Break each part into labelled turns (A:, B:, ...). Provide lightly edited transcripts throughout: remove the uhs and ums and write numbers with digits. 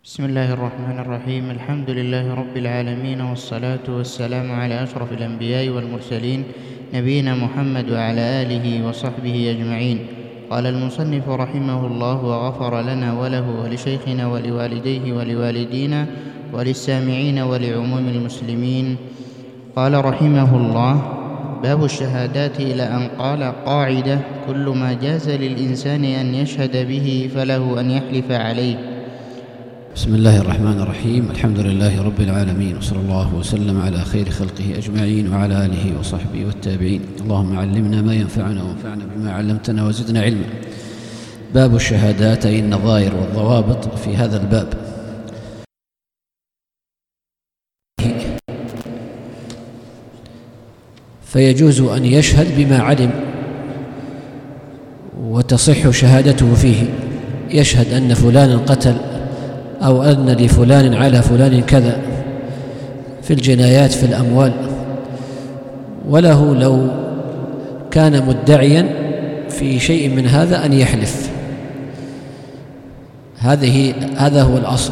A: بسم الله الرحمن الرحيم. الحمد لله رب العالمين، والصلاة والسلام على أشرف الأنبياء والمرسلين، نبينا محمد وعلى آله وصحبه أجمعين. قال المصنف رحمه الله وغفر لنا وله ولشيخنا ولوالديه ولوالدينا وللسامعين ولعموم المسلمين. قال رحمه الله: باب الشهادات، إلى أن قال: قاعدة: كل ما جاز للإنسان أن يشهد به فله أن يحلف عليه.
B: بسم الله الرحمن الرحيم. الحمد لله رب العالمين، وصلى الله وسلم على خير خلقه أجمعين وعلى آله وصحبه والتابعين. اللهم علمنا ما ينفعنا وانفعنا بما علمتنا وزدنا علما. باب الشهادات، أي النظائر والضوابط في هذا الباب. فيجوز أن يشهد بما علم وتصح شهادته فيه، يشهد أن فلانا قتل، أو أن لفلان على فلان كذا في الجنايات في الأموال، وله لو كان مدعيا في شيء من هذا أن يحلف. هذا هو الأصل،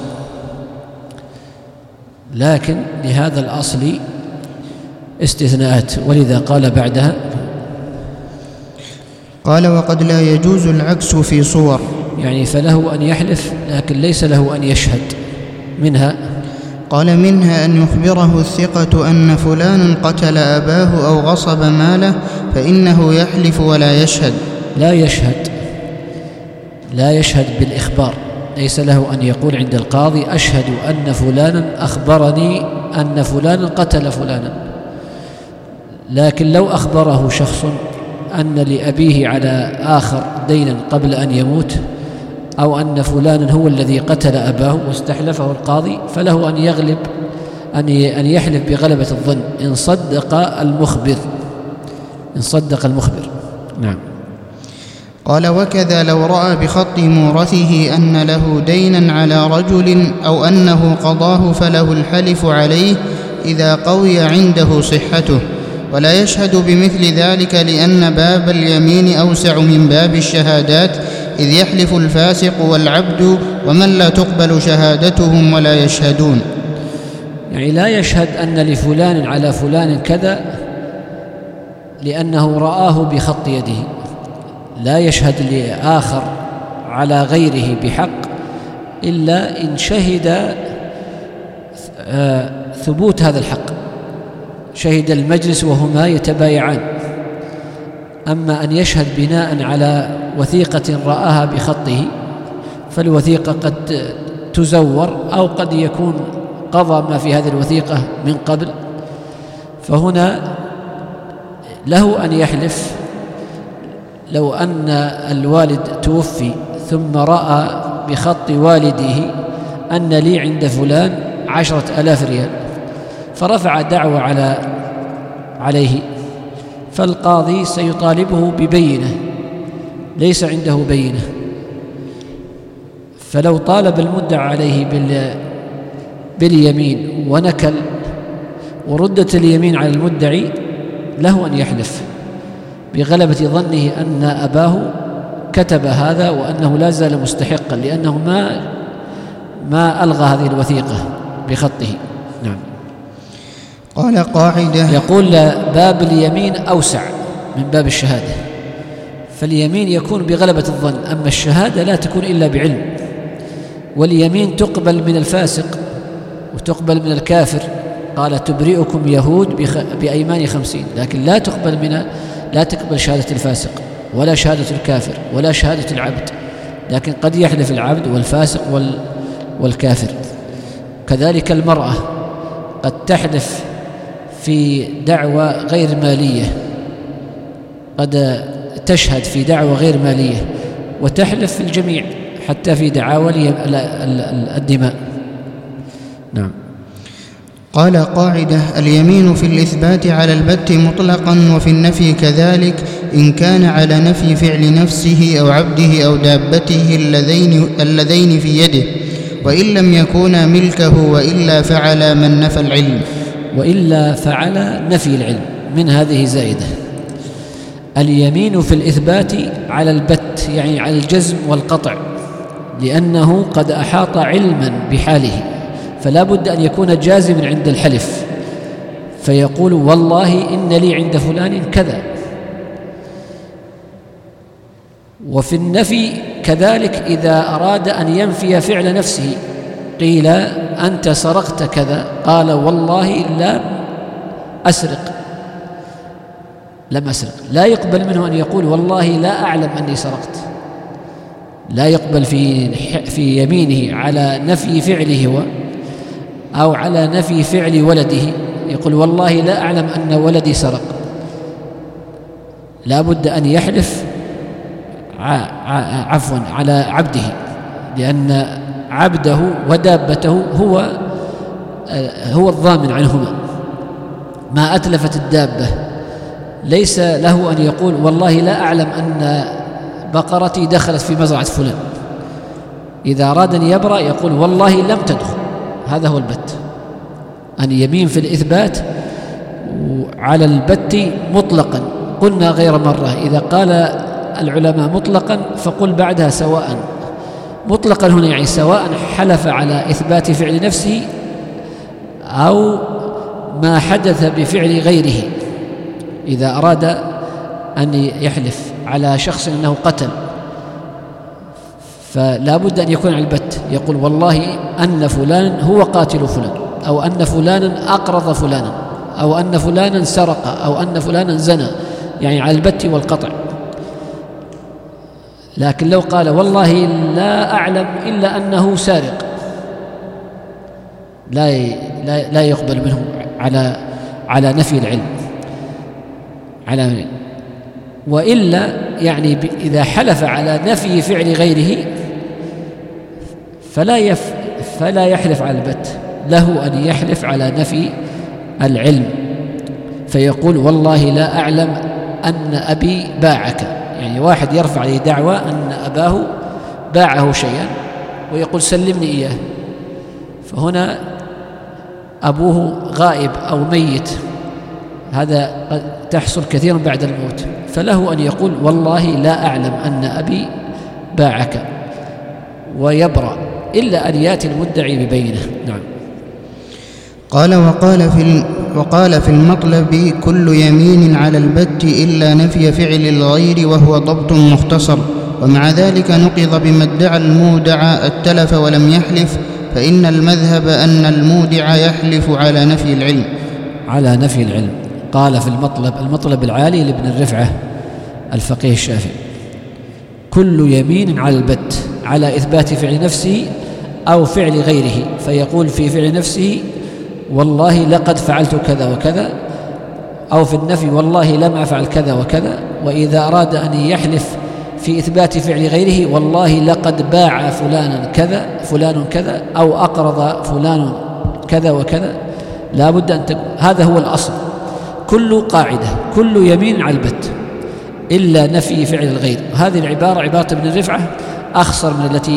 B: لكن لهذا الأصل استثناءات، ولذا قال بعدها:
A: قال: وقد لا يجوز العكس في صور،
B: يعني فله أن يحلف لكن ليس له أن يشهد. منها
A: قال: منها أن يخبره الثقة أن فلانا قتل أباه أو غصب ماله، فإنه يحلف ولا يشهد.
B: لا يشهد بالإخبار، ليس له أن يقول عند القاضي: أشهد أن فلانا أخبرني أن فلانا قتل فلانا. لكن لو أخبره شخص أن لأبيه على آخر دينا قبل أن يموت، أو أن فلانا هو الذي قتل أباه واستحلفه القاضي، فله أن يغلب أن يحلف بغلبة الظن إن صدق المخبر. نعم.
A: قال: وكذا لو رأى بخط مورثه أن له دينا على رجل أو أنه قضاه، فله الحلف عليه إذا قوي عنده صحته، ولا يشهد بمثل ذلك، لأن باب اليمين أوسع من باب الشهادات، إذ يحلف الفاسق والعبد ومن لا تقبل شهادتهم ولا يشهدون.
B: يعني لا يشهد أن لفلان على فلان كذا لأنه رآه بخط يده، لا يشهد لآخر على غيره بحق إلا إن شهد ثبوت هذا الحق، شهد المجلس وهما يتبايعان. أما أن يشهد بناء على وثيقة رآها بخطه، فالوثيقة قد تزور أو قد يكون قضى ما في هذه الوثيقة من قبل، فهنا له أن يحلف. لو أن الوالد توفي ثم رأى بخط والده أن لي عند فلان 10,000 ريال، فرفع دعوى عليه، فالقاضي سيطالبه ببينة، ليس عنده بينة. فلو طالب المدعى عليه باليمين ونكل وردت اليمين على المدعي، له أن يحلف بغلبة ظنه أن أباه كتب هذا وأنه لا زال مستحقا، لأنه ما ألغى هذه الوثيقة بخطه. نعم.
A: قال: قاعدة.
B: يقول: باب اليمين أوسع من باب الشهادة، فاليمين يكون بغلبة الظن، أما الشهادة لا تكون إلا بعلم. واليمين تقبل من الفاسق وتقبل من الكافر، قال: تبرئكم يهود بأيمان 50، لكن لا تقبل شهادة الفاسق ولا شهادة الكافر ولا شهادة العبد، لكن قد يحلف العبد والفاسق والكافر. كذلك المرأة قد تحلف في دعوى غير مالية، قد تشهد في دعوى غير مالية وتحلف في الجميع حتى في دعاوى الدماء. نعم.
A: قال: قاعدة. اليمين في الإثبات على البت مطلقا، وفي النفي كذلك، إن كان على نفي فعل نفسه أو عبده أو دابته اللذين في يده، وإن لم يكونا ملكه، وإلا فعل من نفى العلم.
B: وإلا فعل نفي العلم، من هذه زائدة. اليمين في الإثبات على البت، يعني على الجزم والقطع، لأنه قد أحاط علما بحاله، فلا بد أن يكون جازما عند الحلف، فيقول والله إن لي عند فلان كذا. وفي النفي كذلك إذا أراد أن ينفي فعل نفسه، قيل أنت سرقت كذا، قال والله لم أسرق، لا يقبل منه أن يقول والله لا أعلم أني سرقت، لا يقبل في يمينه على نفي فعله هو أو على نفي فعل ولده، يقول والله لا أعلم أن ولدي سرق، لا بد أن يحلف على عبده، لأن عبده ودابته هو الضامن عنهما. ما أتلفت الدابة ليس له أن يقول والله لا أعلم أن بقرتي دخلت في مزرعة فلان، إذا أراد أن يبرأ يقول والله لم تدخل، هذا هو البت. أن يمين في الإثبات على البت مطلقا، قلنا غير مرة إذا قال العلماء مطلقا فقل بعدها سواء. مطلقا هنا يعني سواء حلف على إثبات فعل نفسه أو ما حدث بفعل غيره. إذا أراد أن يحلف على شخص أنه قتل فلا بد أن يكون على البت، يقول والله أن فلان هو قاتل فلان، أو أن فلانا أقرض فلانا، أو أن فلانا سرق، أو أن فلانا زنى، يعني على البت والقطع. لكن لو قال والله لا أعلم إلا أنه سارق لا يقبل منه على نفي العلم، وإلا يعني إذا حلف على نفي فعل غيره فلا يحلف على البت، له أن يحلف على نفي العلم، فيقول والله لا أعلم أن أبي باعك، يعني واحد يرفع عليه دعوى أن أباه باعه شيئا ويقول سلمني إياه، فهنا أبوه غائب أو ميت، هذا قد تحصل كثيرا بعد الموت، فله أن يقول والله لا أعلم أن أبي باعك ويبرأ، إلا أن يأتي المدعي ببينه. نعم.
A: قال وقال في المطلب كل يمين على البت إلا نفي فعل الغير، وهو ضبط مختصر، ومع ذلك نقض بما ادعى المودع التلف ولم يحلف، فإن المذهب أن المودع يحلف على نفي العلم.
B: على نفي العلم. قال في المطلب العالي لابن الرفعة الفقيه الشافعي كل يمين على البت على إثبات فعل نفسه أو فعل غيره، فيقول في فعل نفسه والله لقد فعلت كذا وكذا، أو في النفي والله لم أفعل كذا وكذا، وإذا أراد أن يحلف في إثبات فعل غيره والله لقد باع فلان كذا أو أقرض فلان كذا وكذا، لا بد أن هذا هو الأصل. كل قاعدة كل يمين على البت إلا نفي فعل الغير. هذه العبارة عبارة ابن الرفعة أخصر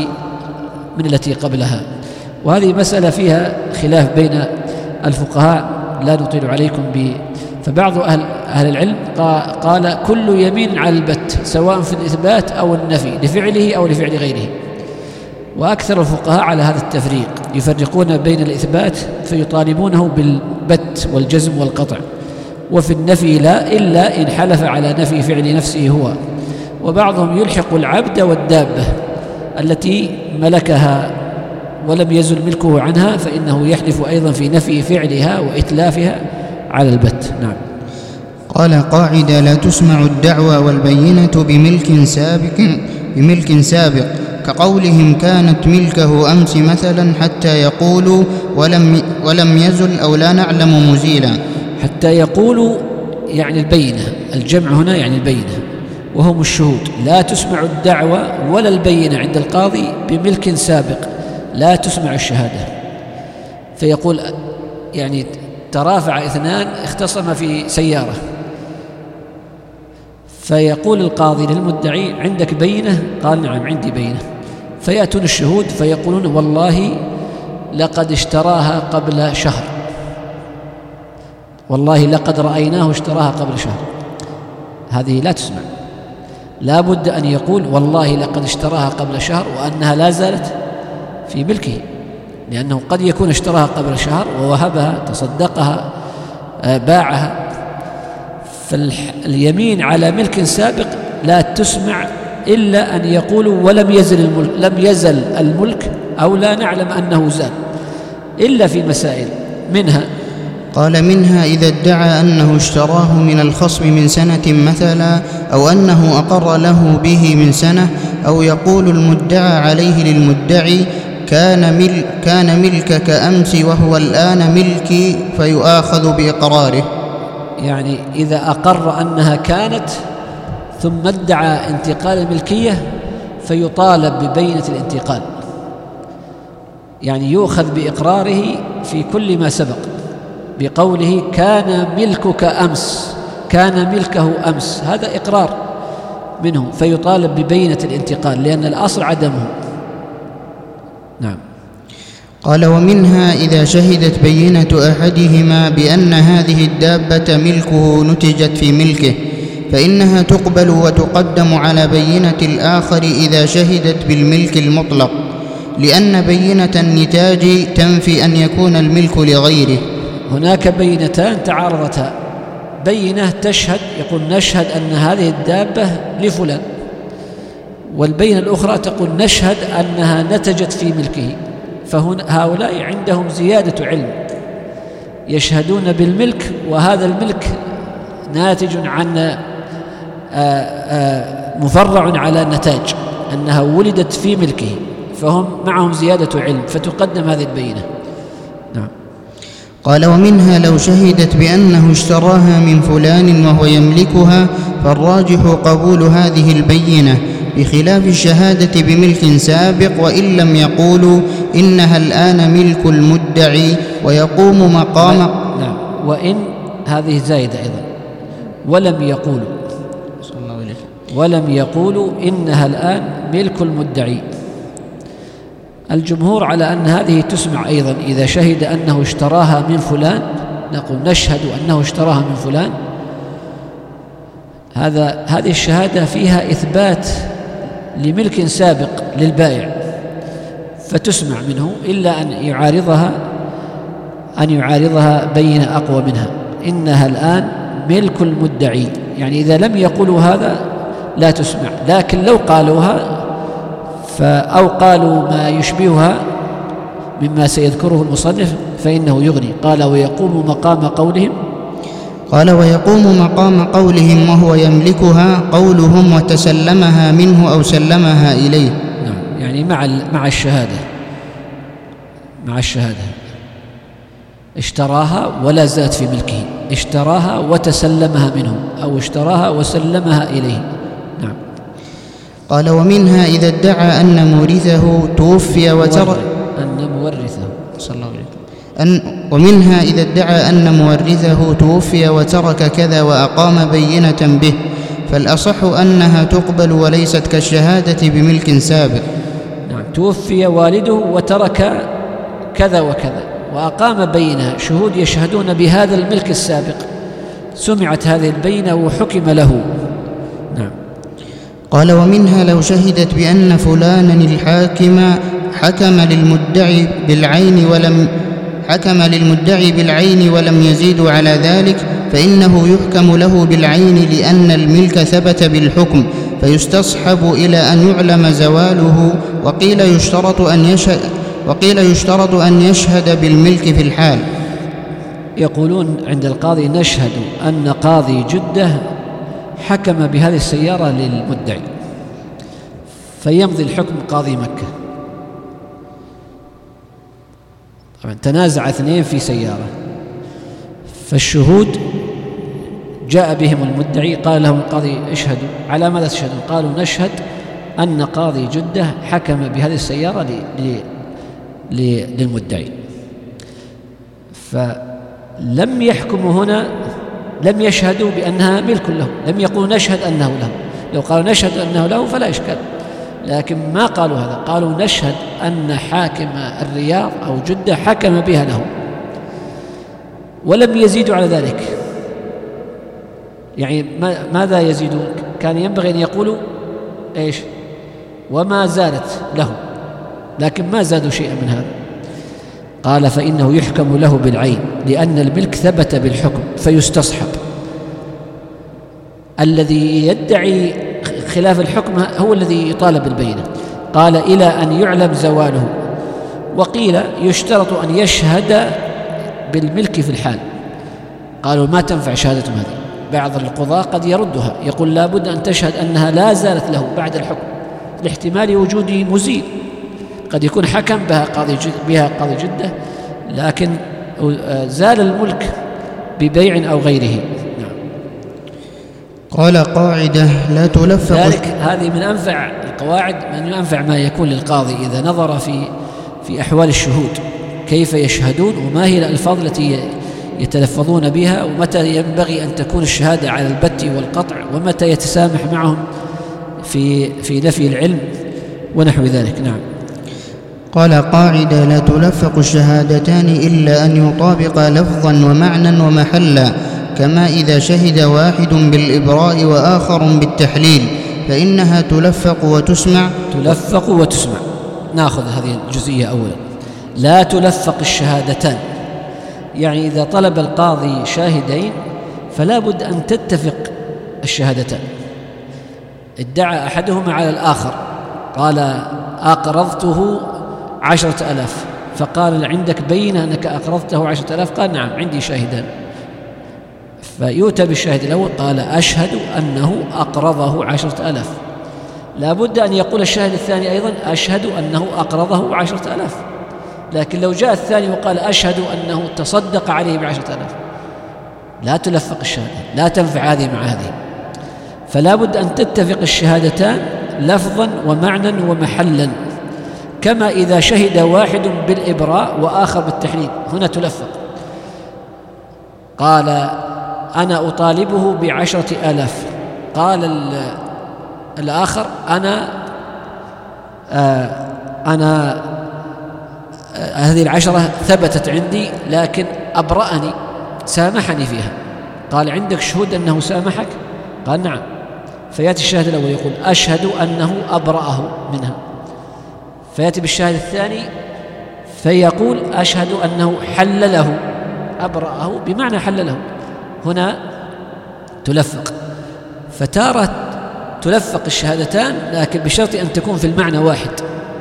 B: من التي قبلها، وهذه مسألة فيها خلاف بين الفقهاء لا نطيل عليكم به. فبعض أهل العلم قال كل يمين على البت سواء في الإثبات أو النفي لفعله أو لفعل غيره، وأكثر الفقهاء على هذا التفريق، يفرقون بين الإثبات فيطالبونه بالبت والجزم والقطع، وفي النفي لا إلا إن حلف على نفي فعل نفسه هو. وبعضهم يلحق العبد والدابة التي ملكها ولم يزل ملكه عنها، فإنه يحلف أيضا في نفي فعلها وإتلافها على البت. نعم.
A: قال قاعدة لا تسمع الدعوى والبينة بملك سابق كقولهم كانت ملكه أمس مثلا حتى يقولوا ولم يزل أو لا نعلم مزيلا.
B: حتى يقولوا يعني البينة، الجمع هنا يعني البينة وهم الشهود. لا تسمع الدعوى ولا البينة عند القاضي بملك سابق، لا تسمع الشهادة. فيقول يعني ترافع اثنان اختصم في سيارة، فيقول القاضي للمدعي عندك بينة؟ قال نعم عندي بينة. فيأتون الشهود فيقولون والله لقد اشتراها قبل شهر، والله لقد رأيناه اشتراها قبل شهر. هذه لا تسمع. لا بد أن يقول والله لقد اشتراها قبل شهر وأنها لا زالت في ملكه، لأنه قد يكون اشتراها قبل شهر ووهبها، تصدقها، باعها. فاليمين على ملك سابق لا تسمع إلا أن يقولوا ولم يزل الملك أو لا نعلم أنه زال، إلا في مسائل منها.
A: قال: منها إذا ادعى أنه اشتراه من الخصم من سنة مثلا، أو أنه أقر له به من سنة، أو يقول المدعى عليه للمدعي: كان ملكك أمس وهو الآن ملكي، فيؤاخذ بإقراره.
B: يعني إذا أقر أنها كانت ثم ادعى انتقال الملكية فيطالب ببينة الانتقال، يعني يؤخذ بإقراره في كل ما سبق بقوله كان ملكك أمس، كان ملكه أمس، هذا إقرار منه، فيطالب ببينة الانتقال لأن الأصل عدمه. نعم.
A: قال: ومنها إذا شهدت بينة أحدهما بأن هذه الدابة ملكه نتجت في ملكه، فإنها تقبل وتقدم على بينة الآخر إذا شهدت بالملك المطلق، لأن بينة النتاج تنفي أن يكون الملك لغيره.
B: هناك بينتان تعارضتا، بينة تشهد يقول نشهد أن هذه الدابة لفلان، والبينة الأخرى تقول نشهد أنها نتجت في ملكه. فهؤلاء عندهم زيادة علم، يشهدون بالملك وهذا الملك ناتج عن مفرع على النتاج أنها ولدت في ملكه، فهم معهم زيادة علم فتقدم هذه البينة. نعم.
A: قال: ومنها لو شهدت بأنه اشتراها من فلان وهو يملكها، فالراجح قبول هذه البينة بخلاف الشهادة بملك سابق، وإن لم يقولوا إنها الآن ملك المدعي ويقوم مقام.
B: نعم. وإن هذه زائدة أيضا، ولم يقولوا إنها الآن ملك المدعي. الجمهور على أن هذه تسمع أيضا إذا شهد أنه اشتراها من فلان، نقول نشهد أنه اشتراها من فلان. هذه الشهادة فيها إثبات لملك سابق للبائع فتسمع منه، إلا أن يعارضها بينة أقوى منها، إنها الآن ملك المدعي. يعني إذا لم يقولوا هذا لا تسمع، لكن لو قالوها أو قالوا ما يشبهها مما سيذكره المصنف فإنه يغني. قال: ويقوم مقام قولهم.
A: قال: ويقوم مقام قولهم وهو يملكها قولهم وتسلمها منه أو سلمها إليه.
B: نعم. يعني مع الشهادة اشتراها ولا زالت في ملكه، اشتراها وتسلمها منه، أو اشتراها وسلمها إليه. نعم.
A: قال: ومنها إذا ادعى أن مورثه توفي وترك ومنها إذا ادعى أن مورثه توفي وترك كذا وأقام بينة به، فالأصح أنها تقبل وليست كالشهادة بملك سابق.
B: نعم. توفي والده وترك كذا وكذا وأقام بينة، شهود يشهدون بهذا الملك السابق، سمعت هذه البينة وحكم له. نعم.
A: قال: ومنها لو شهدت بأن فلانا الحاكم حكم للمدعي بالعين ولم يزيدوا على ذلك، فإنه يحكم له بالعين لأن الملك ثبت بالحكم، فيستصحب إلى أن يعلم زواله. وقيل يشترط أن يشهد بالملك في الحال.
B: يقولون عند القاضي نشهد أن قاضي جدة حكم بهذه السيارة للمدعي، فيمضي الحكم قاضي مكة. طبعا تنازع اثنين في سيارة، فالشهود جاء بهم المدعي قال لهم القاضي اشهدوا. على ماذا تشهدون؟ قالوا نشهد أن قاضي جدة حكم بهذه السيارة للمدعي. فلم يحكموا هنا، لم يشهدوا بأنها ملك له، لم يقولوا نشهد أنه له. لو قالوا نشهد أنه له فلا إشكال، لكن ما قالوا هذا، قالوا نشهد أن حاكم الرياض أو جدة حكم بها له، ولم يزيدوا على ذلك. يعني ماذا يزيدون؟ كان ينبغي أن يقولوا إيش؟ وما زالت له، لكن ما زادوا شيئا من هذا. قال فإنه يحكم له بالعين لأن الملك ثبت بالحكم فيستصحب. الذي يدعي خلاف الحكم هو الذي يطالب بالبينة. قال إلى أن يعلم زواله. وقيل يشترط أن يشهد بالملك في الحال. قالوا ما تنفع شهادتهم هذه. بعض القضاة قد يردها، يقول لا بد أن تشهد أنها لا زالت له بعد الحكم لاحتمال وجود مزيل، قد يكون حكم بها قاضي جدة لكن زال الملك ببيع أو غيره. نعم.
A: قال قاعدة لا تلفق.
B: ذلك هذه من أنفع القواعد، من أنفع ما يكون للقاضي إذا نظر في أحوال الشهود كيف يشهدون وما هي الألفاظ التي يتلفظون بها، ومتى ينبغي أن تكون الشهادة على البت والقطع، ومتى يتسامح معهم في نفي العلم ونحو ذلك. نعم.
A: قال قاعدة لا تلفق الشهادتان إلا أن يطابق لفظا ومعنى ومحلا، كما إذا شهد واحد بالإبراء وآخر بالتحليل فإنها تلفق وتسمع.
B: تلفق وتسمع. نأخذ هذه الجزئية أولا. لا تلفق الشهادتان، يعني إذا طلب القاضي شاهدين فلا بد أن تتفق الشهادتان. ادعى أحدهما على الآخر، قال أقرضته 10,000، فقال عندك بينة أنك أقرضته 10,000؟ قال نعم عندي شاهدان. فيؤتى بالشاهد الأول، قال أشهد أنه أقرضه 10,000. لا بد أن يقول الشاهد الثاني أيضا أشهد أنه أقرضه 10,000. لكن لو جاء الثاني وقال أشهد أنه تصدق عليه ب10,000 لا تلفق الشهادة، لا تنفع هذه مع هذه. فلا بد أن تتفق الشهادتان لفظا ومعنى ومحلا، كما إذا شهد واحد بالإبراء وآخر بالتحليل، هنا تلفق. قال أنا أطالبه ب10,000، قال الآخر أنا هذه 10 ثبتت عندي لكن أبرأني، سامحني فيها. قال عندك شهود أنه سامحك؟ قال نعم. فيأتي الشاهد الأول يقول أشهد أنه أبرأه منها، فيأتي بالشاهد الثاني فيقول أشهد أنه حلله. أبرأه بمعنى حلله، هنا تلفق. فتارة تلفق الشهادتان لكن بشرط أن تكون في المعنى واحد،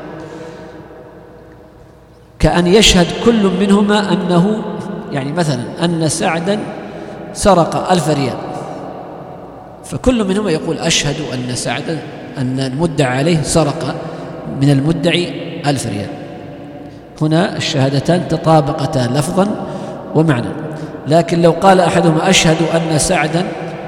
B: كأن يشهد كل منهما أنه، يعني مثلا أن سعدا سرق 1000 ريال، فكل منهما يقول أشهد أن سعدا، أن المدعى عليه سرق من المدعي 1000 ريال. هنا الشهادتان تطابقتا لفظا ومعنى. لكن لو قال أحدهما أشهد أن سعدا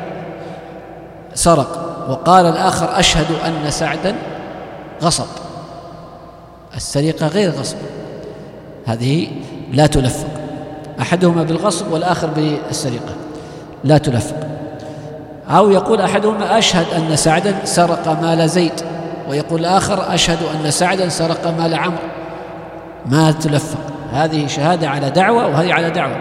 B: سرق وقال الآخر أشهد أن سعدا غصب، السرقة غير غصب، هذه لا تلفق. أحدهما بالغصب والآخر بالسرقة، لا تلفق. أو يقول أحدهما أشهد أن سعدا سرق مال زيد، ويقول الآخر أشهد أن سعدا سرق مال عمرو، ما تلفق. هذه شهادة على دعوة وهذه على دعوة.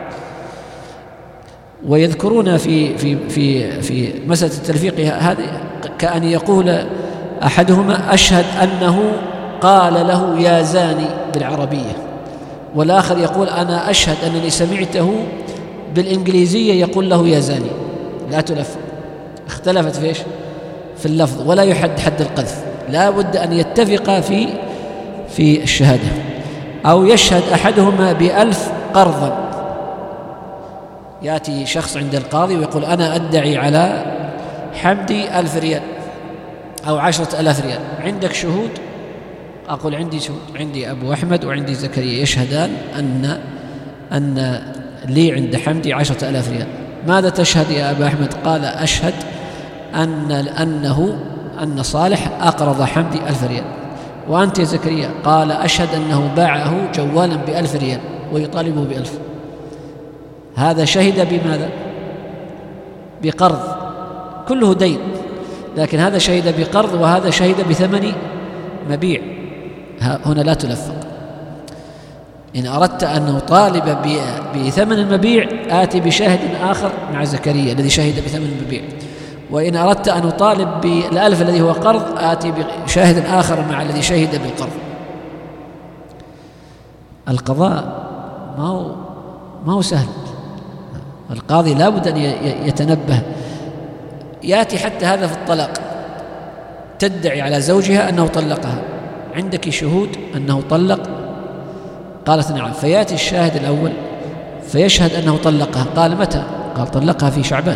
B: ويذكرون في مسألة التلفيق هذه كأن يقول أحدهما أشهد أنه قال له يا زاني بالعربية، والآخر يقول أنا أشهد أنني سمعته بالإنجليزية يقول له يا زاني، لا تلفق. اختلفت في اللفظ، ولا يحد حد القذف، لا بد أن يتفق في الشهادة. أو يشهد أحدهما ب1000 قرضا، يأتي شخص عند القاضي ويقول أنا أدعي على حمدي 1000 ريال أو 10,000 ريال، عندك شهود؟ أقول عندي شهود، عندي أبو أحمد وعندي زكريا يشهدان أن لي عند حمدي 10,000 ريال. ماذا تشهد يا أبا أحمد؟ قال أشهد أن صالح أقرض حمدي 1000 ريال. وأنت يا زكريا؟ قال أشهد أنه باعه جوالا ب1000 ريال ويطالبه ب1000. هذا شهد بماذا؟ بقرض، كله دين، لكن هذا شهد بقرض وهذا شهد بثمن مبيع، هنا لا تلفق. إن أردت أن نطالب بثمن المبيع آتي بشاهد آخر مع زكريا الذي شهد بثمن المبيع، وإن أردت أن أطالب بالألف الذي هو قرض آتي بشاهد آخر مع الذي شهد بالقرض. القضاء ما هو سهل. القاضي لا بد أن يتنبه. يأتي حتى هذا في الطلاق، تدعي على زوجها أنه طلقها، عندك شهود أنه طلق؟ قالت نعم. فيأتي الشاهد الأول فيشهد أنه طلقها، قال متى؟ قال طلقها في شعبان.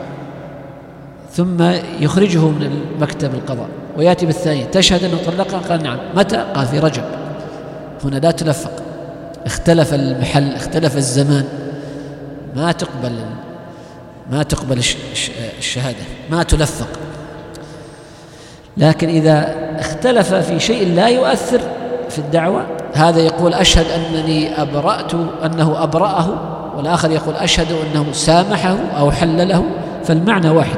B: ثم يخرجه من المكتب القضاء ويأتي بالثاني، تشهد أنه طلقها؟ قال نعم. متى؟ قال في رجب. هنا لا تلفق، اختلف المحل، اختلف الزمان، ما تقبل الشهادة، ما تلفق. لكن إذا اختلف في شيء لا يؤثر في الدعوة، هذا يقول أشهد أنني أنه أبرأه، والآخر يقول أشهد أنه سامحه أو حلله، فالمعنى واحد.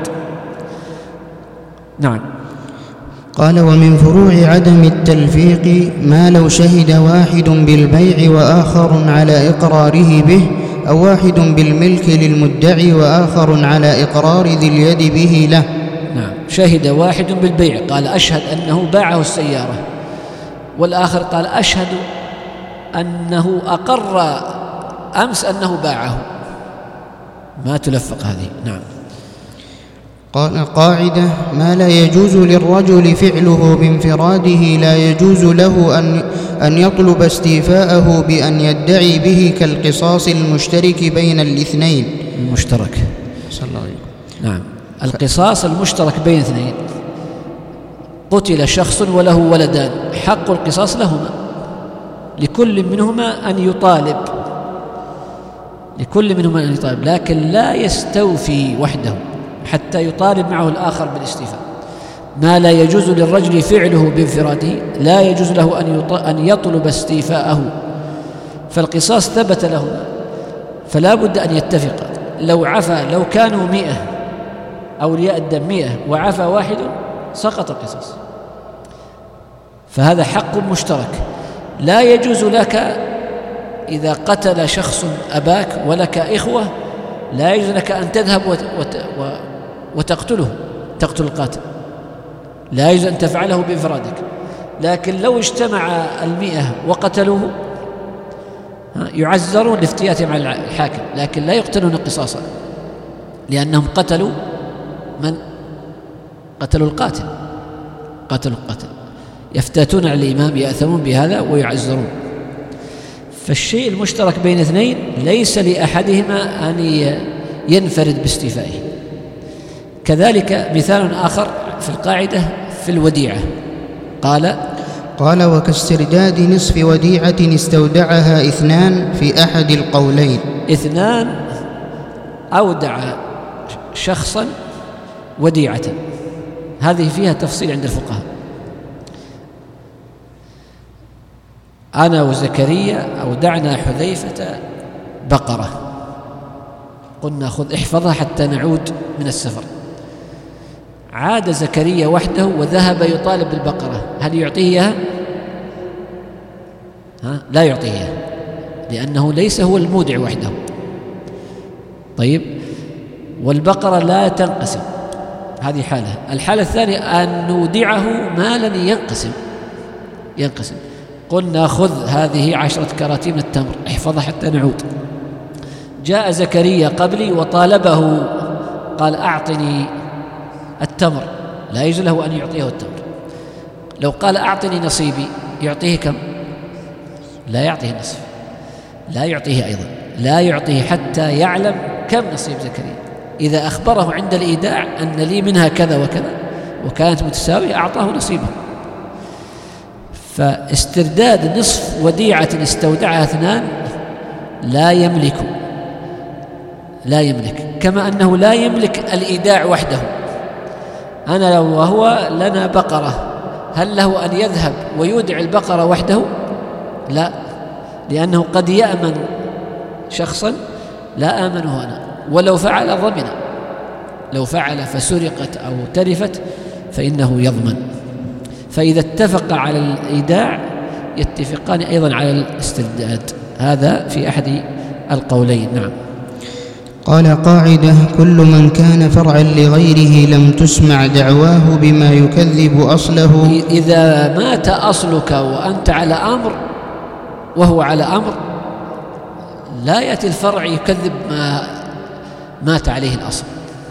B: نعم.
A: قال: ومن فروع عدم التلفيق ما لو شهد واحد بالبيع وآخر على إقراره به، أو واحد بالملك للمدعي وآخر على إقرار ذي اليد به له.
B: نعم، شهد واحد بالبيع، قال أشهد أنه باعه السيارة، والآخر قال أشهد أنه أقر أمس أنه باعه، ما تلفق هذه. نعم.
A: قال: قاعدة: ما لا يجوز للرجل فعله بانفراده لا يجوز له أن يطلب استيفاءه بأن يدعي به، كالقصاص المشترك بين الاثنين.
B: المشترك،
A: صلى الله عليه وسلم.
B: نعم، القصاص المشترك بين اثنين. قتل شخص وله ولدان، حق القصاص لهما، لكل منهما أن يطالب، لكن لا يستوفي وحده حتى يطالب معه الآخر بالاستيفاء. ما لا يجوز للرجل فعله بانفراده لا يجوز له أن يطلب استيفاءه، فالقصاص ثبت لهما، فلا بد أن يتفق. لو كانوا 100 أولياء الدم 100 وعفى واحد سقط القصاص، فهذا حق مشترك. لا يجوز لك إذا قتل شخص أباك ولك إخوة، لا يجوز لك أن تذهب وتقتل القاتل، لا يجوز أن تفعله بإنفرادك. لكن لو اجتمع 100 وقتلوه يعزرون لافتياتهم على الحاكم، لكن لا يقتلون قصاصا، لأنهم قتلوا القاتل، يفتاتون على الإمام، يأثمون بهذا ويعزرون. فالشيء المشترك بين اثنين ليس لأحدهما أن ينفرد باستيفائه. كذلك مثال آخر في القاعدة في الوديعة،
A: قال: وكاسترداد نصف وديعة استودعها 2 في أحد القولين.
B: 2 أودع شخصا وديعة، هذه فيها تفصيل عند الفقهاء. أنا وزكريا أودعنا حذيفة بقرة، قلنا خذ احفظها حتى نعود من السفر. عاد زكريا وحده وذهب يطالب بالبقرة، هل يعطيه إياها؟ لا يعطيه إياها، لأنه ليس هو المودع وحده. طيب، والبقرة لا تنقسم، هذه حالة. الحالة الثانية أن نودعه مالا ينقسم. قلنا خذ هذه 10 كراتين من التمر، احفظها حتى نعود. جاء زكريا قبلي وطالبه، قال أعطني التمر، لا يجوز له أن يعطيه التمر. لو قال أعطني نصيبي يعطيه كم؟ لا يعطيه نصف، لا يعطيه أيضا، لا يعطيه حتى يعلم كم نصيب زكريا. إذا أخبره عند الإيداع أن لي منها كذا وكذا وكانت متساوية أعطاه نصيبه. فاسترداد نصف وديعة استودعها 2 لا يملك، كما أنه لا يملك الإيداع وحده. أنا لو وهو لنا بقرة، هل له أن يذهب ويودع البقرة وحده؟ لا، لأنه قد يأمن شخصا لا آمنه أنا، ولو فعل ضمن، لو فعل فسرقت أو تلفت فإنه يضمن. فإذا اتفق على الإيداع يتفقان أيضا على الاسترداد، هذا في أحد القولين. نعم.
A: قال: قاعدة: كل من كان فرعا لغيره لم تسمع دعواه بما يكذب أصله.
B: إذا مات أصلك وأنت على أمر وهو على أمر، لا يأتي الفرع يكذب ما مات عليه الأصل.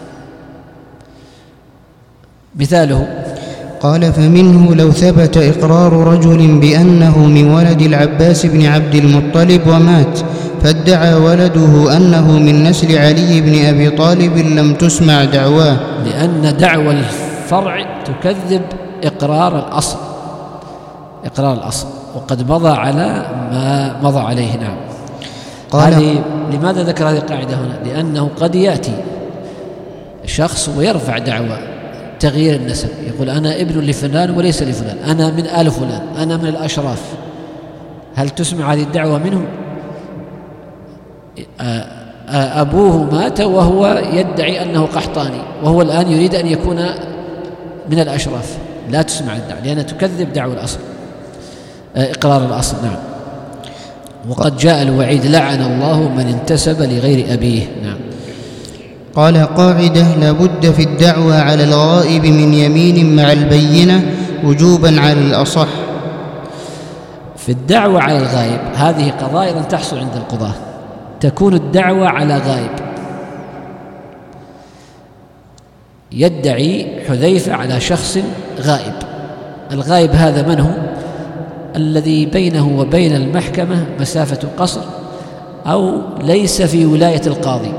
B: مثاله:
A: قال: فمنه لو ثبت إقرار رجل بأنه من ولد العباس بن عبد المطلب ومات، فادعى ولده أنه من نسل علي بن أبي طالب، لم تسمع دعواه،
B: لأن دعوى الفرع تكذب إقرار الأصل، وقد مضى على ما مضى عليه. نعم. لماذا ذكر هذه القاعدة هنا؟ لأنه قد يأتي شخص ويرفع دعوى تغيير النسب، يقول: أنا ابن لفلان وليس لفلان، أنا من آل فلان، أنا من الأشراف. هل تسمع هذه الدعوة منه؟ أبوه مات وهو يدعي أنه قحطاني، وهو الآن يريد أن يكون من الأشراف، لا تسمع الدعوة، لأنها تكذب دعوة الأصل، إقرار الأصل. نعم. وقد جاء الوعيد: لعن الله من انتسب لغير أبيه. نعم.
A: قال: قاعدة: لا بد في الدعوى على الغائب من يمين مع البينة وجوبا على الأصح.
B: في الدعوى على الغائب هذه قضايا أيضا تحصل عند القضاة. تكون الدعوى على غائب، يدعي حذيفة على شخص غائب. الغائب هذا من هو؟ الذي بينه وبين المحكمة مسافة قصر، أو ليس في ولاية القاضي،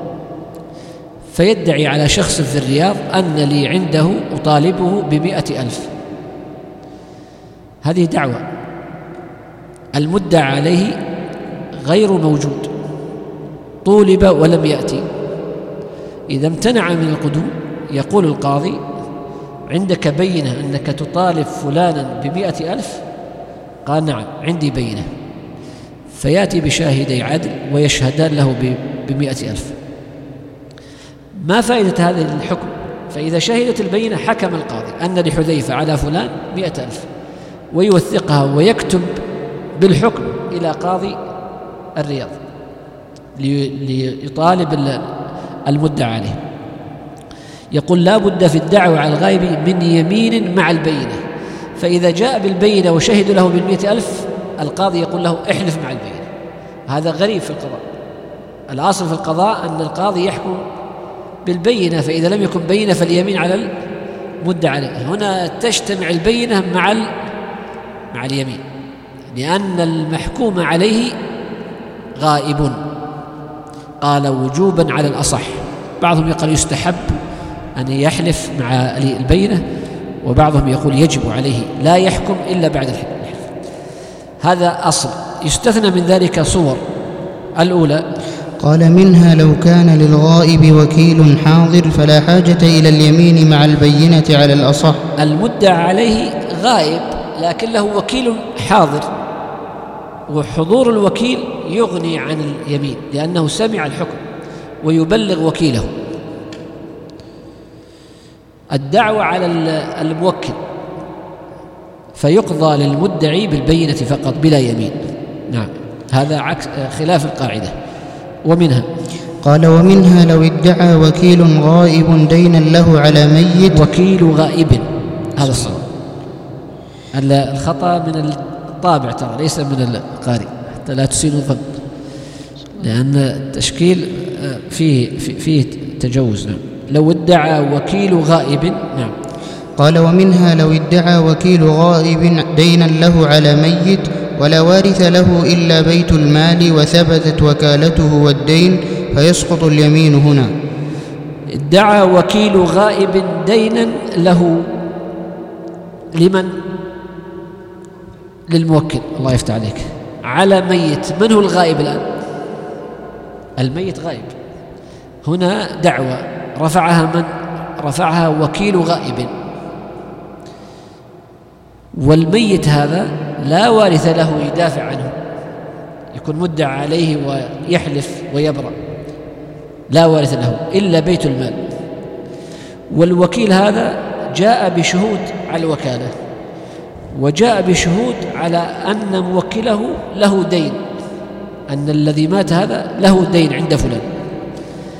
B: فيدعي على شخص في الرياض أن لي عنده أطالبه ب100,000. هذه دعوة، المدعى عليه غير موجود، طولب ولم يأتي. إذا امتنع من القدوم يقول القاضي: عندك بينة أنك تطالب فلانا ب100,000؟ قال: نعم عندي بينة. فيأتي بشاهدي عدل ويشهدان له ب100,000. ما فائدة هذا الحكم؟ فإذا شهدت البينة حكم القاضي أن لحذيفة على فلان 100,000، ويوثقها ويكتب بالحكم إلى قاضي الرياض ليطالب المدعى عليه. يقول: لا بد في الدعوة على الغائب من يمين مع البينة. فإذا جاء بالبينة وشهد له ب100,000، القاضي يقول له: احلف مع البينة. هذا غريب في القضاء. الأصل في القضاء أن القاضي يحكم بالبينة، فإذا لم يكن بينة فاليمين على المدعى عليه. هنا تجتمع البينة مع اليمين، لأن المحكوم عليه غائب. قال: وجوبا على الأصح. بعضهم يقول يستحب أن يحلف مع البينة، وبعضهم يقول يجب عليه لا يحكم إلا بعد الحلف. هذا أصل. يستثنى من ذلك صور. الأولى:
A: قال: منها لو كان للغائب وكيل حاضر فلا حاجة إلى اليمين مع البينة على الأصح.
B: المدعى عليه غائب لكن له وكيل حاضر، وحضور الوكيل يغني عن اليمين لأنه سمع الحكم ويبلغ وكيله. الدعوة على الموكل فيقضى للمدعي بالبينة فقط بلا يمين. نعم. هذا عكس خلاف القاعدة. ومنها:
A: قال: ومنها لو ادعى وكيل غائب دينا له على ميت.
B: وكيل غائب، هذا الصواب. الخطأ من الطابع ترى، ليس من القارئ، حتى لا تسيء الظن، لأن التشكيل فيه تجوز. نعم. لو ادعى وكيل غائب. نعم.
A: قال: ومنها لو ادعى وكيل غائب دينا له على ميت ولا وارث له إلا بيت المال وثبتت وكالته والدين فيسقط اليمين هنا.
B: ادعى وكيل غائب دينا له لمن؟ للموكل. الله يفتح عليك. على ميت. من هو الغائب الآن؟ الميت غائب. هنا دعوة رفعها من؟ رفعها وكيل غائب، والميت هذا لا وارث له يدافع عنه، يكون مدعى عليه ويحلف ويبرأ، لا وارث له إلا بيت المال. والوكيل هذا جاء بشهود على الوكالة، وجاء بشهود على أن موكله له دين، أن الذي مات هذا له دين عند فلان.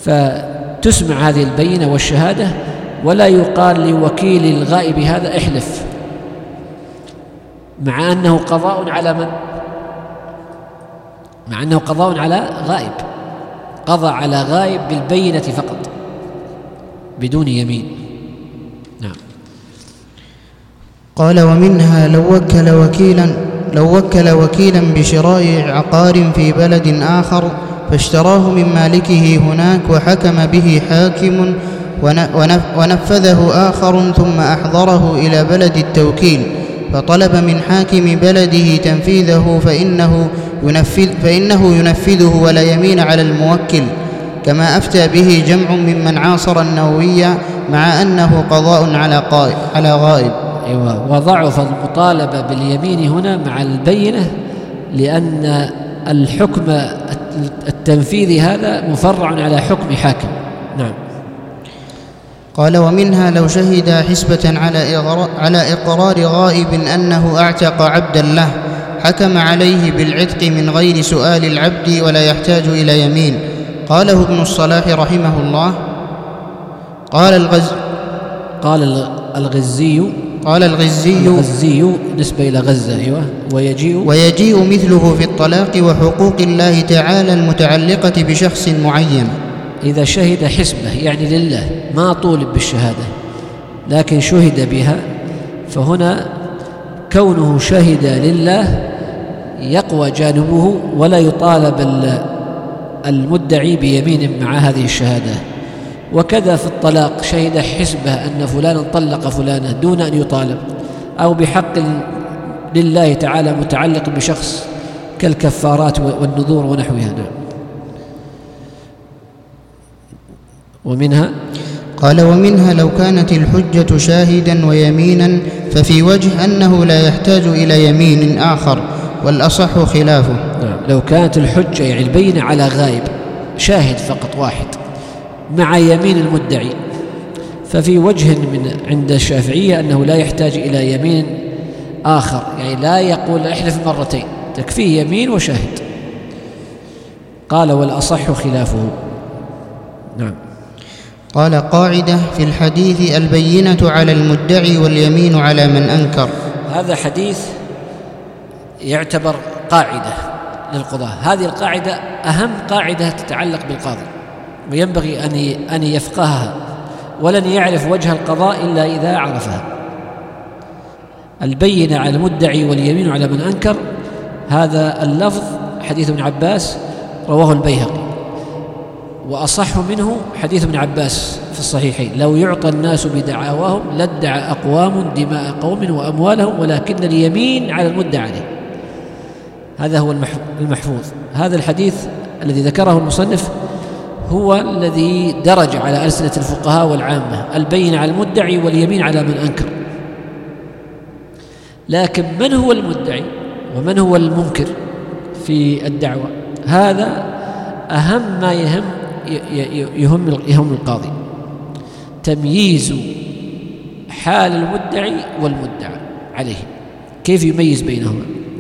B: فتسمع هذه البينة والشهادة، ولا يقال لوكيل الغائب هذا احلف، مع أنه قضاء على من؟ مع أنه قضاء على غائب، قضى على غائب بالبينة فقط بدون يمين. نعم.
A: قال: ومنها لو وكل وكيلا بشراء عقار في بلد آخر فاشتراه من مالكه هناك وحكم به حاكم ونفذه آخر ثم أحضره إلى بلد التوكيل فطلب من حاكم بلده تنفيذه فإنه ينفذه ولا يمين على الموكل، كما أفتى به جمع ممن عاصر النووي، مع أنه قضاء على غائب.
B: أيوة. وضعف المطالبة باليمين هنا مع البينة، لأن الحكم التنفيذي هذا مفرع على حكم حاكم. نعم.
A: قال: ومنها لو شهد حسبة على إقرار غائب أنه أعتق عبدا له حكم عليه بالعتق من غير سؤال العبد ولا يحتاج إلى يمين. قاله ابن الصلاح رحمه الله. قال الغزي
B: نسبة إلى غزة. أيوة.
A: ويجيء مثله في الطلاق وحقوق الله تعالى المتعلقة بشخص معين.
B: إذا شهد حسبة يعني لله، ما طولب بالشهادة لكن شهد بها، فهنا كونه شهد لله يقوى جانبه ولا يطالب المدعي بيمين مع هذه الشهادة. وكذا في الطلاق شهد حسبة أن فلانا طلق فلانة دون أن يطالب، أو بحق لله تعالى متعلق بشخص كالكفارات والنذور ونحوها.
A: ومنها لو كانت الحجة شاهدا ويمينا ففي وجه أنه لا يحتاج إلى يمين آخر، والأصح خلافه.
B: لو كانت الحجة يعني البينة على غائب شاهد فقط واحد مع يمين المدعي، ففي وجه من عند الشافعية أنه لا يحتاج إلى يمين آخر، يعني لا يقول احلف مرتين، تكفيه يمين وشاهد. قال: والأصح خلافه. نعم.
A: قال: قاعدة في الحديث: البينة على المدعي واليمين على من أنكر.
B: هذا حديث يعتبر قاعدة للقضاة. هذه القاعدة أهم قاعدة تتعلق بالقاضي، وينبغي أن يفقهها، ولن يعرف وجه القضاء إلا إذا عرفها. البينة على المدعي واليمين على من أنكر، هذا اللفظ حديث ابن عباس رواه البيهقي، وأصح منه حديث ابن عباس في الصحيحين: لو يعطى الناس بدعاواهم لادعى أقوام دماء قوم وأموالهم ولكن اليمين على المدعى عليه. هذا هو المحفوظ. هذا الحديث الذي ذكره المصنف هو الذي درج على ألسنة الفقهاء والعامة: البينة على المدعي واليمين على من أنكر. لكن من هو المدعي ومن هو المنكر في الدعوة؟ هذا أهم ما يهم القاضي، تمييز حال المدعي والمدعى عليه، كيف يميز بينهما.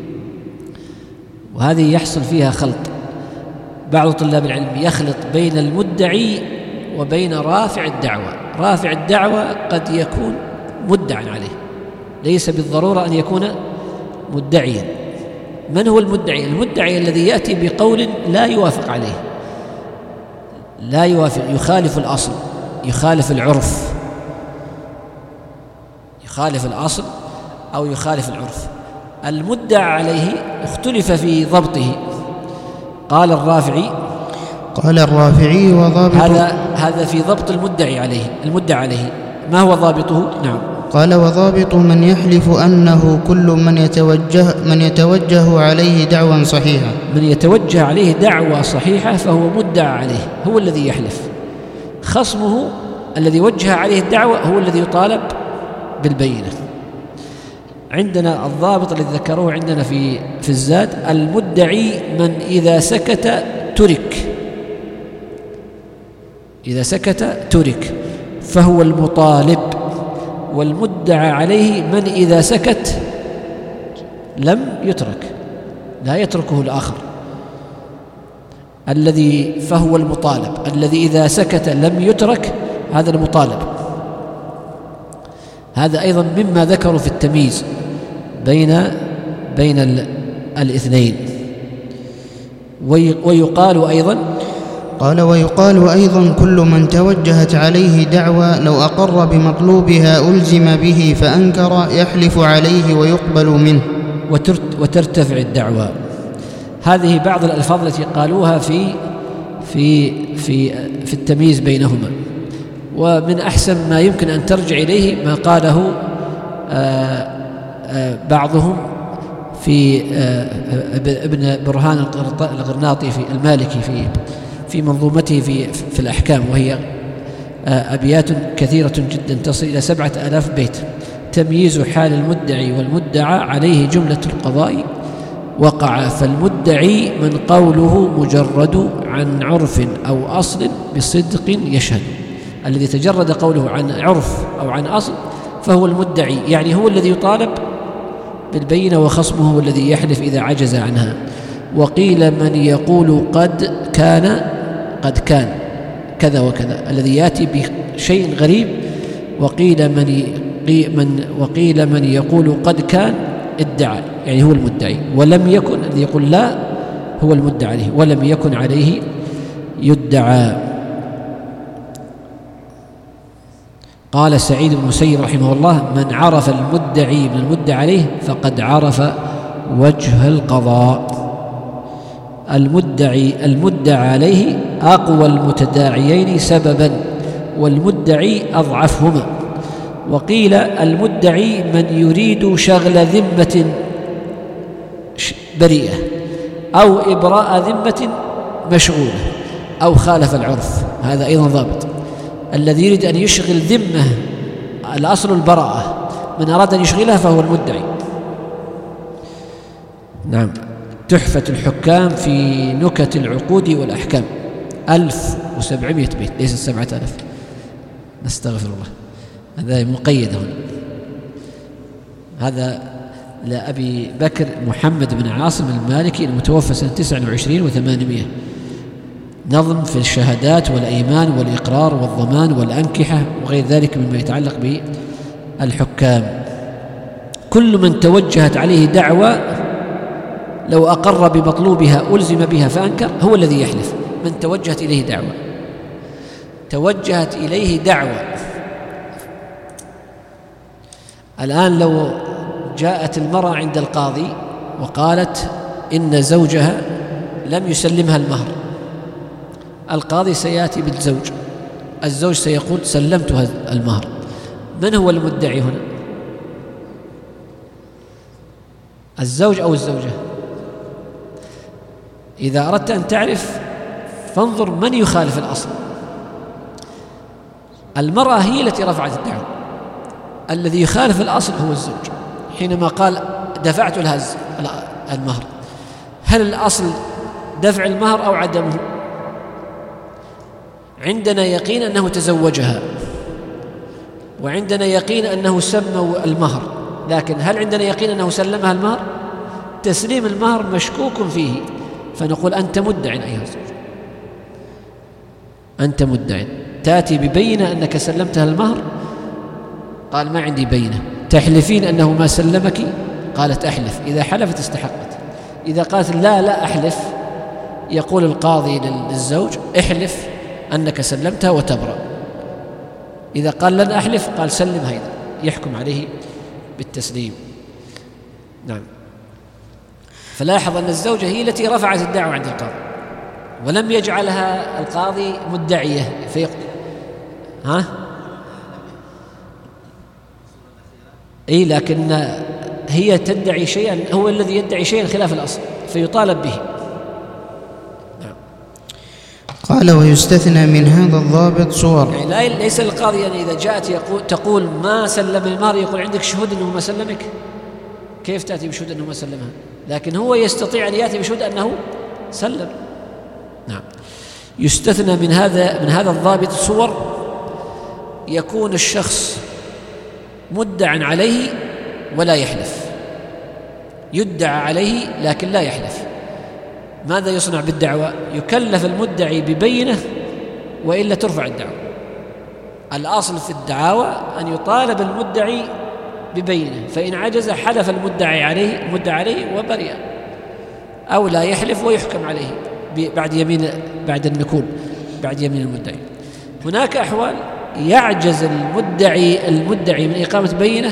B: وهذه يحصل فيها خلط. بعض طلاب العلم يخلط بين المدعي وبين رافع الدعوة. رافع الدعوة قد يكون مدعى عليه، ليس بالضرورة أن يكون مدعيا. من هو المدعي؟ المدعي الذي يأتي بقول لا يوافق عليه، لا يوافق، يخالف الأصل، يخالف العرف، يخالف الأصل أو يخالف العرف. المدعى عليه اختلف في ضبطه. قال الرافعي وضابط هذا في ضبط المدعى عليه ما هو ضابطه؟ نعم.
A: قال: وضابط من يحلف أنه كل من يتوجه عليه دعوى صحيحة.
B: من يتوجه عليه دعوى صحيحة فهو مدعى عليه، هو الذي يحلف. خصمه الذي وجه عليه الدعوة هو الذي يطالب بالبينة. عندنا الضابط الذي ذكروه عندنا في الزاد: المدعي من إذا سكت ترك فهو المطالب، والمدعى عليه من إذا سكت لم يترك، لا يتركه الآخر. الذي فهو المطالب، الذي إذا سكت لم يترك، هذا المطالب. هذا أيضا مما ذكروا في التمييز بين الاثنين. ويقال أيضا،
A: قال: ويقال أيضا كل من توجهت عليه دعوى لو أقر بمطلوبها ألزم به فأنكر يحلف عليه ويقبل منه.
B: وترتفع الدعوى. هذه بعض الألفاظ التي قالوها في التمييز بينهما. ومن أحسن ما يمكن أن ترجع إليه ما قاله بعضهم في ابن برهان الغرناطي في المالكي في منظومته في الأحكام، وهي أبيات كثيرة جدا تصل إلى 7000 بيت. تمييز حال المدعي والمدعى عليه جملة القضاء وقع، فالمدعي من قوله مجرد عن عرف أو أصل بصدق يشهد. الذي تجرد قوله عن عرف أو عن أصل فهو المدعي، يعني هو الذي يطالب بالبينة، وخصمه هو الذي يحلف إذا عجز عنها. وقيل من يقول قد كان كذا وكذا، الذي يأتي بشيء غريب. وقيل من يقول قد كان ادعى، يعني هو المدعي. ولم يكن، الذي يقول لا هو المدعى عليه، ولم يكن عليه يدعى. قال سعيد بن المسيب رحمه الله: من عرف المدعي من المدعى عليه فقد عرف وجه القضاء. المدعى عليه أقوى المتداعيين سببا، والمدعي أضعفهما. وقيل المدعي من يريد شغل ذمة بريئة أو إبراء ذمة مشغولة أو خالف العرف، هذا أيضا ضابط. الذي يريد أن يشغل ذمة الأصل البراءة، من أراد أن يشغلها فهو المدعي. نعم. تحفة الحكام في نكت العقود والأحكام 1700 بيت، ليس 7000. نستغفر الله، هذا مقيد هنا. هذا لأبي بكر محمد بن عاصم المالكي المتوفى سنة 29 و800. نظم في الشهادات والأيمان والإقرار والضمان والأنكحة وغير ذلك مما يتعلق بالحكام. كل من توجهت عليه دعوى لو أقر بمطلوبها ألزم بها فأنكر هو الذي يحلف. من توجهت إليه دعوة. الآن لو جاءت المرأة عند القاضي وقالت إن زوجها لم يسلمها المهر، القاضي سيأتي بالزوج، الزوج سيقول سلمتها المهر. من هو المدعي هنا؟ الزوج أو الزوجة؟ إذا أردت أن تعرف فانظر من يخالف الأصل. المرأة هي التي رفعت الدعوة، الذي يخالف الأصل هو الزوج. حينما قال دفعت لها المهر، هل الأصل دفع المهر أو عدمه؟ عندنا يقين أنه تزوجها، وعندنا يقين أنه سمى المهر، لكن هل عندنا يقين أنه سلمها المهر؟ تسليم المهر مشكوك فيه، فنقول أنت مدع أيها الزوج، أنت مدع. تأتي ببينة أنك سلمتها المهر، قال ما عندي بينة. تحلفين أنه ما سلمك؟ قالت أحلف. إذا حلفت استحقت. إذا قالت لا أحلف، يقول القاضي للزوج احلف أنك سلمتها وتبرأ. إذا قال لن أحلف قال سلمها، أيضا يحكم عليه بالتسليم. نعم. فلاحظ أن الزوجة هي التي رفعت الدعوة عند القاضي، ولم يجعلها القاضي مدعية لكن هي تدعي شيئا، هو الذي يدعي شيئا خلاف الأصل فيطالب به.
A: قال: ويستثنى من هذا الضابط صور.
B: يعني ليس القاضي يعني إذا جاءت تقول ما سلم المهر يقول عندك شهود أنه ما سلمك؟ كيف تأتي بشهود أنه ما سلمها؟ لكن هو يستطيع أن يأتي بشهود أنه سلم. نعم. يستثنى من هذا الضابط صور. يكون الشخص مدعى عليه ولا يحلف، يدعى عليه لكن لا يحلف. ماذا يصنع بالدعوة؟ يكلف المدعي ببينة وإلا ترفع الدعوة. الأصل في الدعاوى أن يطالب المدعي ببينة، فإن عجز حلف المدعي عليه وبرئ، أو لا يحلف ويحكم عليه بعد النكول بعد يمين المدعي. هناك أحوال يعجز المدعي من إقامة بينة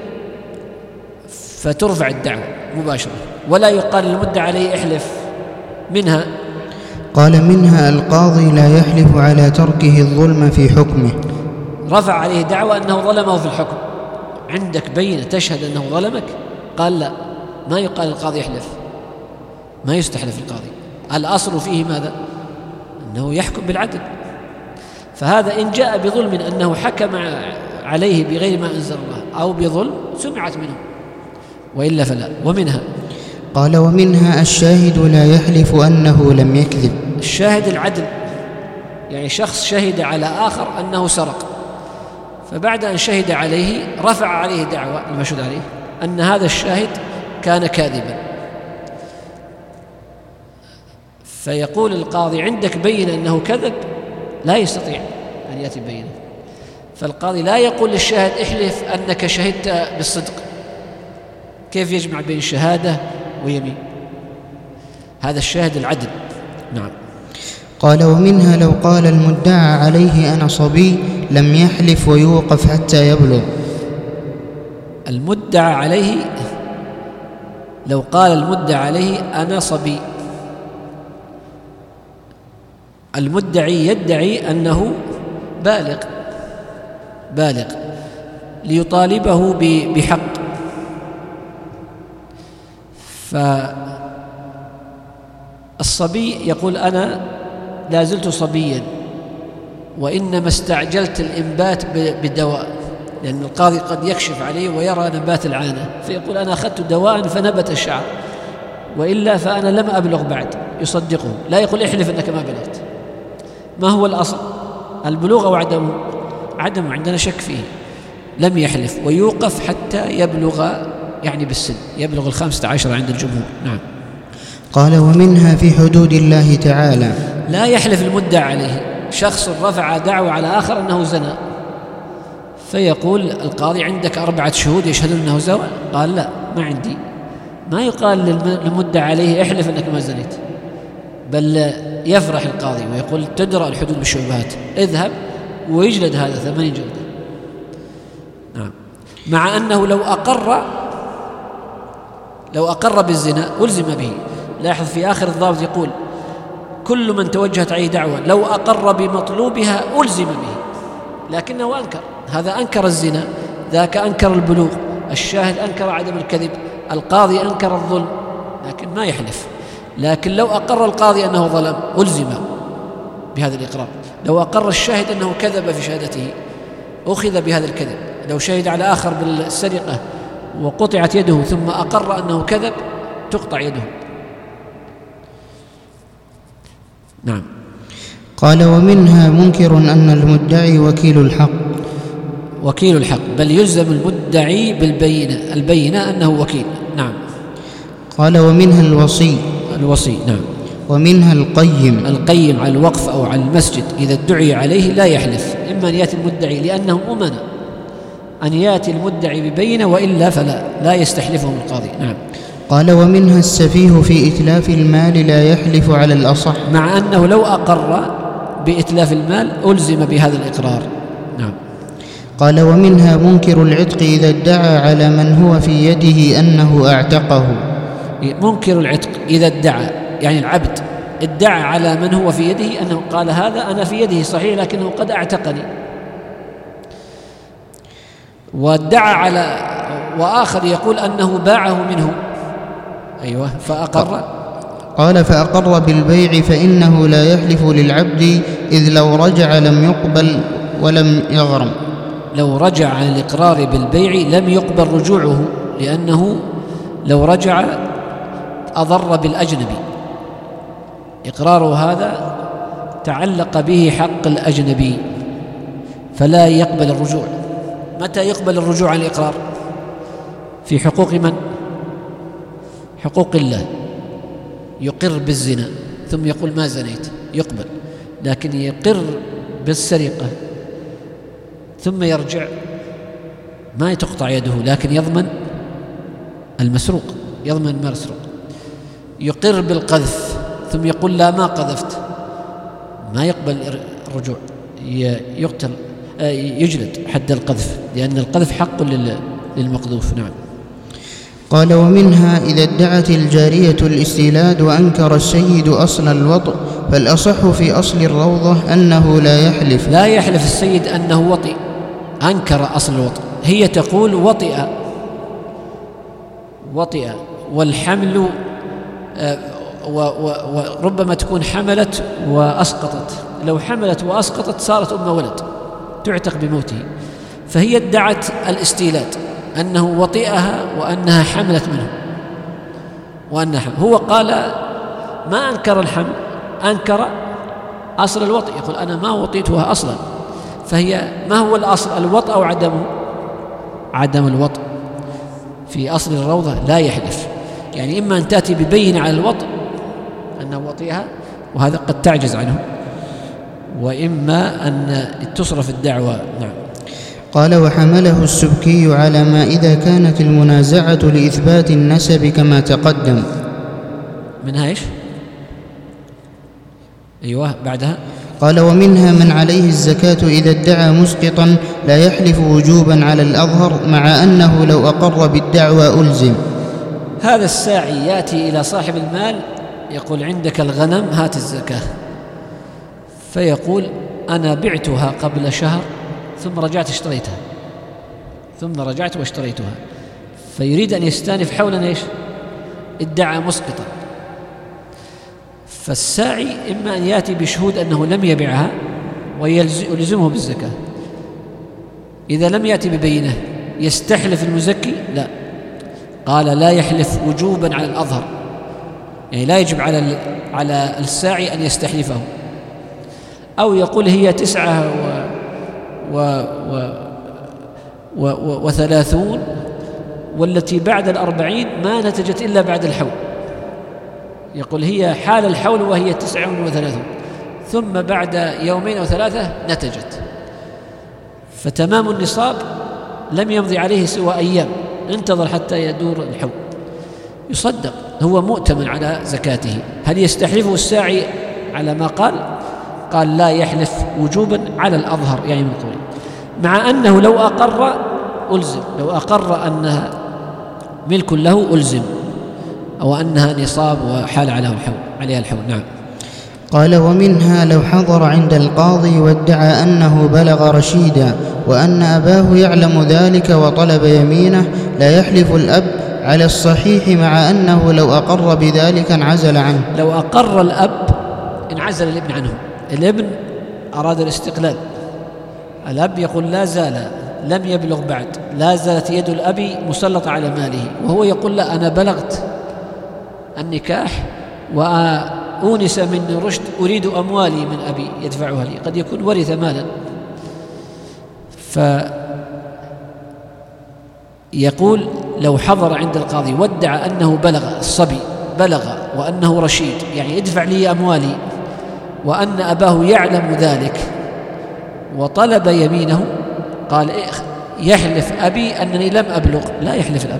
B: فترفع الدعوة مباشرة ولا يقال للمدعي عليه احلف. منها
A: قال منها القاضي لا يحلف على تركه الظلم في حكمه.
B: رفع عليه دعوة أنه ظلمه في الحكم، عندك بينة تشهد أنه ظلمك؟ قال لا، ما يقال القاضي يحلف، ما يستحلف القاضي. الأصل فيه ماذا؟ أنه يحكم بالعدل. فهذا إن جاء بظلم أنه حكم عليه بغير ما أنزل الله أو بظلم سمعت منه، وإلا فلا. ومنها
A: قال ومنها الشاهد لا يحلف أنه لم يكذب.
B: الشاهد العدل، يعني شخص شهد على آخر أنه سرق، فبعد أن شهد عليه رفع عليه دعوة المشهود عليه أن هذا الشاهد كان كاذبا، فيقول القاضي عندك بينة أنه كذب؟ لا يستطيع أن يأتي بينة، فالقاضي لا يقول للشاهد احلف أنك شهدت بالصدق. كيف يجمع بين شهادة ويمين؟ هذا الشاهد العدل. نعم.
A: قال ومنها لو قال المدعى عليه أنا صبي لم يحلف ويوقف حتى يبلغ.
B: المدعى عليه، لو قال المدعى عليه أنا صبي، المدعي يدعي أنه بالغ ليطالبه بحق، فالصبي يقول أنا لا زلت صبيا وإنما استعجلت الإنبات بالدواء، لأن القاضي قد يكشف عليه ويرى نبات العانة فيقول أنا أخذت دواء فنبت الشعر، وإلا فأنا لم أبلغ بعد، يصدقه. لا يقول احلف أنك ما بلغت. ما هو الأصل؟ البلوغ أو عدمه عندنا شك فيه. لم يحلف ويوقف حتى يبلغ، يعني بالسن يبلغ 15 عند الجمهور. نعم.
A: قال ومنها في حدود الله تعالى
B: لا يحلف المدعى عليه. شخص رفع دعوة على آخر أنه زنى، فيقول القاضي عندك 4 شهود يشهدون أنه زنى؟ قال لا ما عندي. ما يقال للمدعى عليه احلف أنك ما زنيت، بل يفرح القاضي ويقول تدرأ الحدود بالشبهات، اذهب ويجلد هذا 80 جلدة. نعم. مع أنه لو أقر بالزنا ألزم به. لاحظ في آخر الضابط يقول كل من توجهت عليه دعوة لو أقر بمطلوبها ألزم به، لكنه أنكر. هذا أنكر الزنا، ذاك أنكر البلوغ، الشاهد أنكر عدم الكذب، القاضي أنكر الظلم، لكن ما يحلف. لكن لو أقر القاضي أنه ظلم ألزم بهذا الإقرار. لو أقر الشاهد أنه كذب في شهادته أخذ بهذا الكذب. لو شهد على آخر بالسرقة وقطعت يده ثم أقر أنه كذب تقطع يده. نعم.
A: قال ومنها منكر أن المدعي وكيل الحق،
B: بل يلزم المدعي البينة أنه وكيل. نعم.
A: قال ومنها الوصي.
B: نعم.
A: ومنها القيم
B: على الوقف أو على المسجد إذا ادعي عليه لا يحلف، إما أن يأتي المدعي لأنهم أمنا أن يأتي المدعي ببينة، وإلا فلا يستحلفهم القاضي. نعم.
A: قال ومنها السفيه في إتلاف المال لا يحلف على الأصح،
B: مع أنه لو أقر بإتلاف المال ألزم بهذا الإقرار. نعم.
A: قال ومنها منكر العتق إذا ادعى على من هو في يده أنه أعتقه.
B: منكر العتق إذا ادعى، يعني العبد ادعى على من هو في يده أنه قال هذا أنا في يده صحيح لكنه قد أعتقني، وادعى على وآخر يقول أنه باعه منه. أيوة. فأقر.
A: قال فأقر بالبيع فإنه لا يحلف للعبد إذ لو رجع لم يقبل ولم يغرم.
B: لو رجع عن الإقرار بالبيع لم يقبل رجوعه، لأنه لو رجع أضر بالأجنبي. إقراره هذا تعلق به حق الأجنبي فلا يقبل الرجوع. متى يقبل الرجوع عن الإقرار؟ في حقوق من؟ حقوق الله. يقر بالزنا ثم يقول ما زنيت يقبل، لكن يقر بالسرقة ثم يرجع ما تقطع يده، لكن يضمن المسروق، يضمن المسروق. يقر بالقذف ثم يقول لا ما قذفت، ما يقبل الرجوع، يقتل يجلد حد القذف، لأن القذف حق للمقذوف. نعم.
A: قال: ومنها إذا ادعت الجارية الاستيلاد وأنكر السيد أصل الوطء، فالأصح في أصل الروضة أنه لا يحلف
B: السيد أنه وطئ، أنكر أصل الوطء. هي تقول وطئ والحمل وربما تكون حملت وأسقطت، لو حملت وأسقطت صارت أم ولد تعتق بموته، فهي ادعت الاستيلاد أنه وطئها وأنها حملت منه وأنها حمل. هو قال ما أنكر الحمل، أنكر أصل الوطئ، يقول أنا ما وطئتها أصلا. فهي ما هو الأصل، الوطء أو عدمه؟ عدم الوطء. في أصل الروضة لا يحلف، يعني إما أن تأتي ببين على الوطء أنه وطئها وهذا قد تعجز عنه، وإما أن تصرف الدعوة. نعم.
A: قال: وحمله السبكي على ما إذا كانت المنازعة لإثبات النسب كما تقدم.
B: منها إيش؟ أيوة بعدها.
A: قال: ومنها من عليه الزكاة إذا ادعى مسقطا لا يحلف وجوبا على الأظهر، مع أنه لو أقر بالدعوى ألزم.
B: هذا الساعي يأتي إلى صاحب المال يقول عندك الغنم هات الزكاة، فيقول أنا بعتها قبل شهر ثم رجعت واشتريتها، فيريد أن يستأنف حولا إيش؟ ادعى مسقطا. فالساعي إما أن يأتي بشهود أنه لم يبيعها ويلزمه بالزكاة، إذا لم يأتي ببينة يستحلف المزكي؟ لا، قال لا يحلف وجوبا على الأظهر، يعني لا يجب على الساعي أن يستحلفه، أو يقول هي 39 والتي بعد 40 ما نتجت إلا بعد الحول، يقول هي حال الحول وهي 39 ثم بعد يومين أو 3 نتجت، فتمام النصاب لم يمضي عليه سوى أيام، انتظر حتى يدور الحول، يصدق، هو مؤتمن على زكاته. هل يستحلفه الساعي على ما قال لا يحلف وجوبا على الأظهر، يعني من قوله، مع أنه لو أقر ألزم، لو أقر أنها ملك له ألزم، أو أنها نصاب وحال عليها الحول. نعم.
A: قال: ومنها لو حضر عند القاضي وادعى أنه بلغ رشيدا وأن أباه يعلم ذلك وطلب يمينه، لا يحلف الأب على الصحيح، مع أنه لو أقر بذلك انعزل عنه.
B: لو أقر الأب انعزل الابن عنه، الابن أراد الاستقلال، الأب يقول لا زال لم يبلغ بعد، لا زالت يد الأب مسلطة على ماله، وهو يقول لا أنا بلغت النكاح وأونس من رشد، أريد أموالي من أبي يدفعها لي، قد يكون ورث مالا. فيقول لو حضر عند القاضي وادعى أنه بلغ الصبي، بلغ وأنه رشيد، يعني ادفع لي أموالي، وأن أباه يعلم ذلك وطلب يمينه، قال يحلف أبي أنني لم أبلغ، لا يحلف الأب،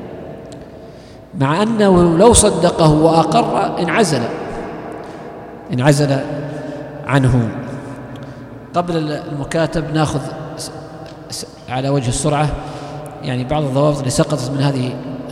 B: مع أنه لو صدقه وأقر انعزل عنه. قبل المكاتب نأخذ على وجه السرعة يعني بعض الضوابط اللي سقطت من هذه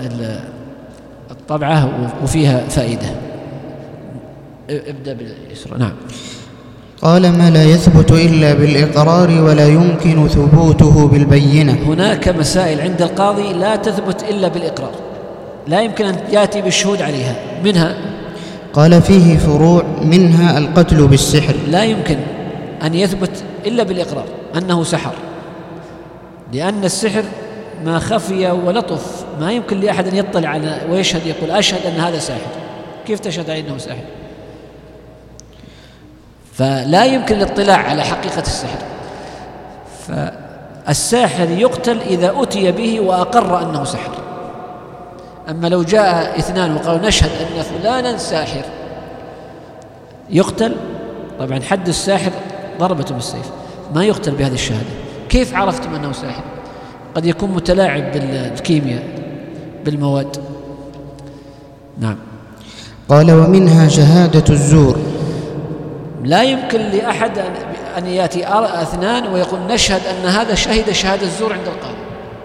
B: الطبعة وفيها فائدة. ابدأ باليسرى. نعم.
A: قال: ما لا يثبت إلا بالإقرار ولا يمكن ثبوته بالبينة.
B: هناك مسائل عند القاضي لا تثبت إلا بالإقرار، لا يمكن أن يأتي بالشهود عليها. منها
A: قال: فيه فروع، منها القتل بالسحر،
B: لا يمكن أن يثبت إلا بالإقرار أنه سحر، لأن السحر ما خفي ولطف، ما يمكن لأحد أن يطلع على ويشهد يقول أشهد أن هذا ساحر، كيف تشهد على أنه ساحر؟ فلا يمكن الاطلاع على حقيقة السحر. فالساحر يقتل إذا أتي به وأقر أنه سحر، أما لو جاء اثنان وقالوا نشهد أن فلانا ساحر يقتل، طبعا حد الساحر ضربة بالسيف، ما يقتل بهذه الشهادة. كيف عرفتم أنه ساحر؟ قد يكون متلاعب بالكيمياء بالمواد. نعم.
A: قال ومنها شهادة الزور.
B: لا يمكن لأحد أن يأتي اثنان ويقول نشهد أن هذا شهد شهادة الزور عند القاضي،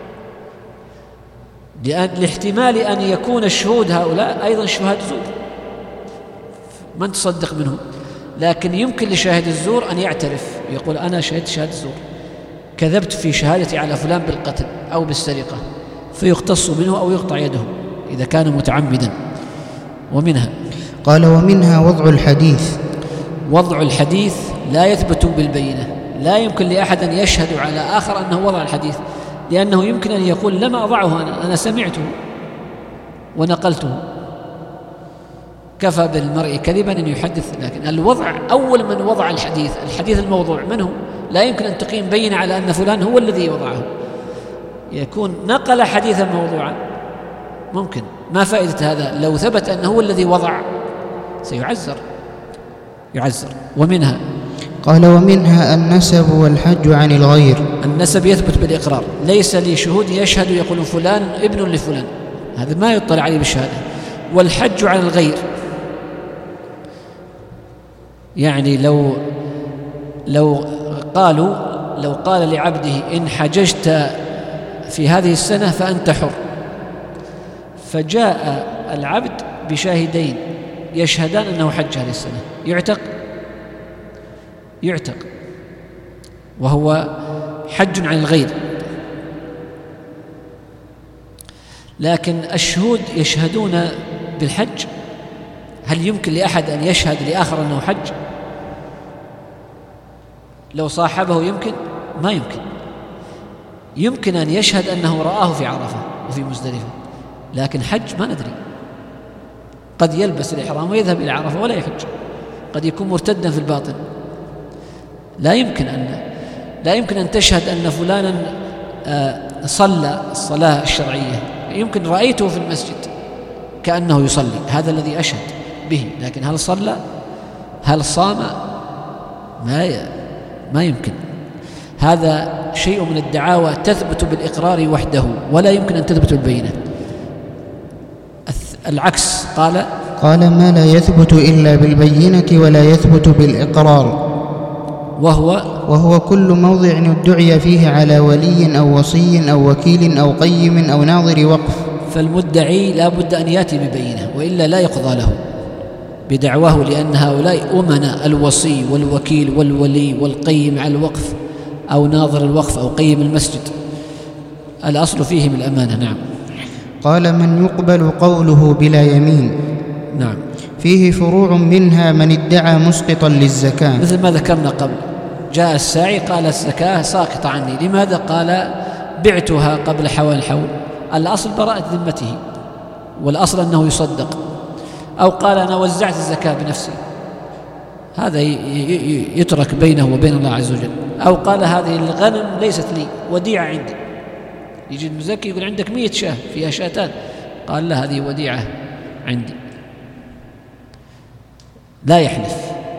B: لاحتمال أن يكون الشهود هؤلاء أيضا شهاد زور من تصدق منهم. لكن يمكن لشاهد الزور أن يعترف يقول أنا شهدت شهادة الزور، كذبت في شهادتي على فلان بالقتل أو بالسرقة، فيقتص منه أو يقطع يده إذا كان متعمدا. ومنها
A: قال ومنها وضع الحديث.
B: وضع الحديث لا يثبت بالبينة، لا يمكن لأحد أن يشهد على آخر أنه وضع الحديث، لأنه يمكن أن يقول لم أضعه أنا سمعته ونقلته. كفى بالمرء كذبا أن يحدث. لكن الوضع، أول من وضع الحديث الموضوع من هو؟ لا يمكن أن تقيم بينة على أن فلان هو الذي وضعه، يكون نقل حديثا موضوعا. ممكن، ما فائدة هذا؟ لو ثبت أنه هو الذي وضع سيعزر. ومنها
A: قال ومنها النسب والحج عن الغير.
B: النسب يثبت بالإقرار، ليس لشهود يشهد يقول فلان ابن لفلان، هذا ما يطلع عليه بالشهادة. والحج عن الغير، يعني لو قال لعبده إن حججت في هذه السنة فأنت حر، فجاء العبد بشاهدين يشهدان أنه حج هذه السنة، يعتق وهو حج عن الغير. لكن الشهود يشهدون بالحج، هل يمكن لأحد أن يشهد لآخر أنه حج؟ لو صاحبه يمكن؟ ما يمكن. يمكن أن يشهد أنه رآه في عرفة وفي مزدلفة، لكن حج ما ندري. قد يلبس الإحرام ويذهب إلى عرفة ولا يحج، قد يكون مرتدا في الباطن. لا يمكن أن تشهد أن فلانا صلى الصلاة الشرعية، يمكن رأيته في المسجد كأنه يصلي، هذا الذي أشهد به، لكن هل صلى؟ هل صام؟ ما يمكن. هذا شيء من الدعاوى تثبت بالإقرار وحده، ولا يمكن أن تثبت بالبينة. العكس، قال
A: ما لا يثبت إلا بالبينة ولا يثبت بالإقرار،
B: وهو
A: كل موضع ادعي فيه على ولي أو وصي أو وكيل أو قيم أو ناظر وقف.
B: فالمدعي لا بد أن يأتي ببينة، وإلا لا يقضى له بدعواه، لأن هؤلاء أمنا، الوصي والوكيل والولي والقيم على الوقف أو ناظر الوقف أو قيم المسجد، الأصل فيهم الأمانة. نعم.
A: قال من يقبل قوله بلا يمين.
B: نعم.
A: فيه فروع، منها من ادعى مسقطا للزكاة،
B: مثل ما ذكرنا قبل، جاء الساعي قال الزكاة ساقطة عني، لماذا؟ قال بعتها قبل حول الحول، الأصل براءة ذمته، والأصل أنه يصدق. أو قال أنا وزعت الزكاة بنفسي، هذا يترك بينه وبين الله عز وجل. أو قال هذه الغنم ليست لي، وديعة عندي، يجي المزكي يقول عندك 100 شاة فيها شاتان، قال لا، هذه وديعة عندي، لا يحلف،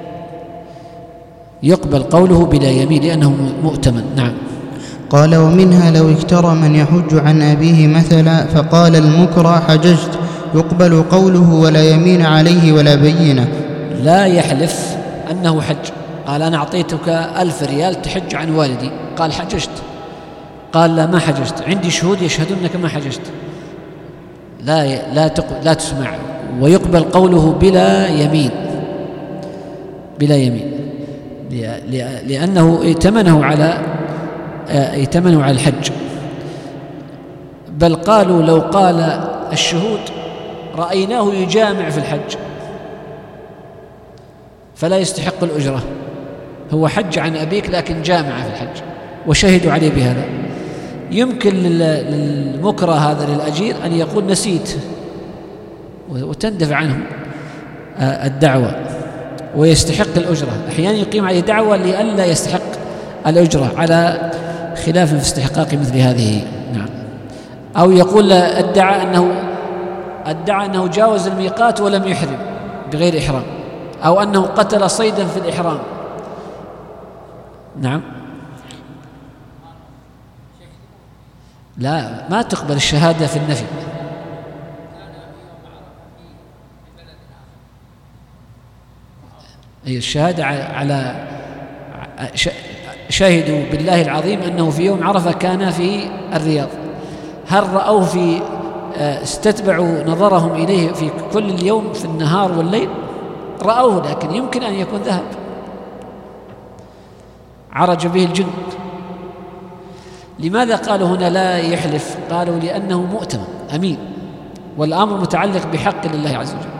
B: يقبل قوله بلا يمين لأنه مؤتمن. نعم.
A: قال ومنها لو اكترى من يحج عن أبيه مثلا فقال المكرى حججت، يقبل قوله ولا يمين عليه ولا بينة.
B: لا يحلف أنه حج، قال أنا أعطيتك 1000 ريال تحج عن والدي، قال حججت، قال لا ما حججت، عندي شهود يشهدون أنك ما حججت، لا تسمع. ويقبل قوله بلا يمين لأنه ائتمنه على الحج. بل قالوا لو قال الشهود رأيناه يجامع في الحج فلا يستحق الأجرة، هو حج عن أبيك لكن جامع في الحج، وشهدوا عليه بهذا. يمكن للمكره هذا للأجير أن يقول نسيت وتندفع عنه الدعوة ويستحق الأجرة. أحيانا يقيم عليه دعوة لئلا يستحق الأجرة، على خلاف في استحقاق مثل هذه. نعم. أو يقول ادعى أنه ادعى أنه جاوز الميقات ولم يحرم بغير إحرام، أو أنه قتل صيدا في الإحرام. نعم، لا، ما تقبل الشهادة في النفي. أي الشهادة على شهدوا بالله العظيم أنه في يوم عرفة كان في الرياض. هل رأوه في استتبعوا نظرهم إليه في كل اليوم في النهار والليل؟ رأوه، لكن يمكن أن يكون ذهب، عرج به الجن. لماذا قالوا هنا لا يحلف؟ قالوا لأنه مؤتمن أمين، والأمر متعلق بحق لله عز وجل،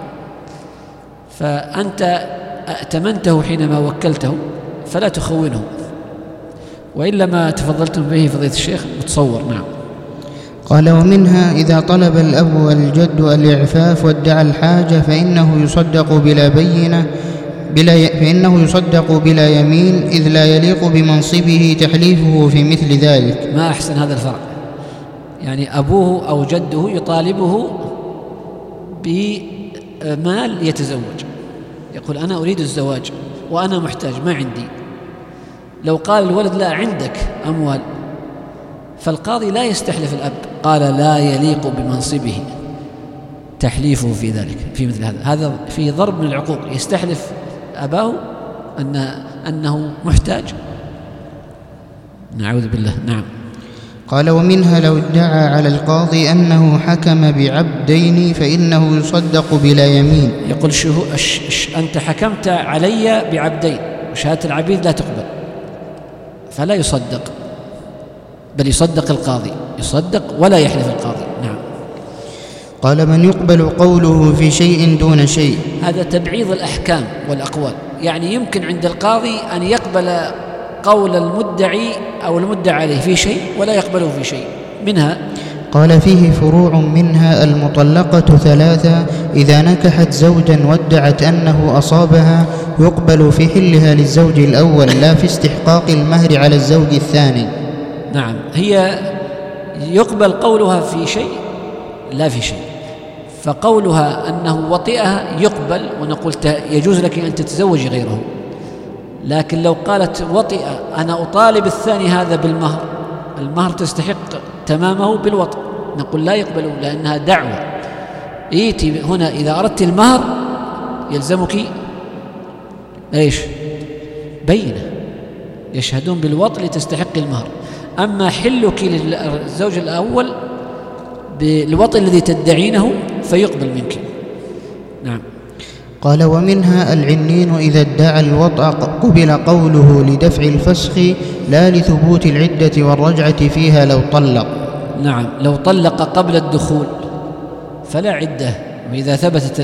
B: فأنت ائتمنته حينما وكلته فلا تخونه، وإلا ما تفضلتم به فضيلة الشيخ متصور. نعم.
A: قال: ومنها إذا طلب الأب والجد الإعفاف وادعى الحاجة فإنه يصدق بلا يمين، إذ لا يليق بمنصبه تحليفه في مثل ذلك.
B: ما أحسن هذا الفرع، يعني أبوه أو جده يطالبه بمال يتزوج، يقول أنا أريد الزواج وأنا محتاج ما عندي. لو قال الولد لا عندك أموال، فالقاضي لا يستحلف الأب، قال لا يليق بمنصبه تحليفه في ذلك، في مثل هذا في ضرب من العقوق، يستحلف أباه أنه محتاج. نعوذ بالله. نعم.
A: قال: ومنها لو ادعى على القاضي أنه حكم بعبدين فإنه يصدق بلا يمين.
B: يقول أنت حكمت علي بعبدين، وشهادة العبيد لا تقبل، فلا يصدق، بل يصدق القاضي، يصدق ولا يحلف القاضي. نعم.
A: قال: من يقبل قوله في شيء دون شيء.
B: هذا تبعيض الأحكام والأقوال، يعني يمكن عند القاضي أن يقبل قول المدعي أو المدعى عليه في شيء ولا يقبله في شيء. منها
A: قال: فيه فروع، منها المطلقة 3 إذا نكحت زوجا وادعت أنه أصابها يقبل في حلها للزوج الأول، لا في استحقاق المهر على الزوج الثاني.
B: نعم، هي يقبل قولها في شيء لا في شيء، فقولها أنه وطئها يقبل، ونقول يجوز لك أن تتزوجي غيره. لكن لو قالت وطئ أنا أطالب الثاني هذا بالمهر، المهر تستحق تمامه بالوطئ، نقول لا يقبل، لأنها دعوة. إيتي هنا إذا أردت المهر يلزمك إيش؟ بينة، يشهدون بالوطئ لتستحق المهر. أما حلك للزوج الأول بالوطئ الذي تدعينه فيقبل منك. نعم.
A: قال: ومنها العنين إذا ادعى الوطأ قبل قوله لدفع الفسخ لا لثبوت العدة والرجعة فيها لو طلق.
B: نعم، لو طلق قبل الدخول فلا عدة وإذا ثبتت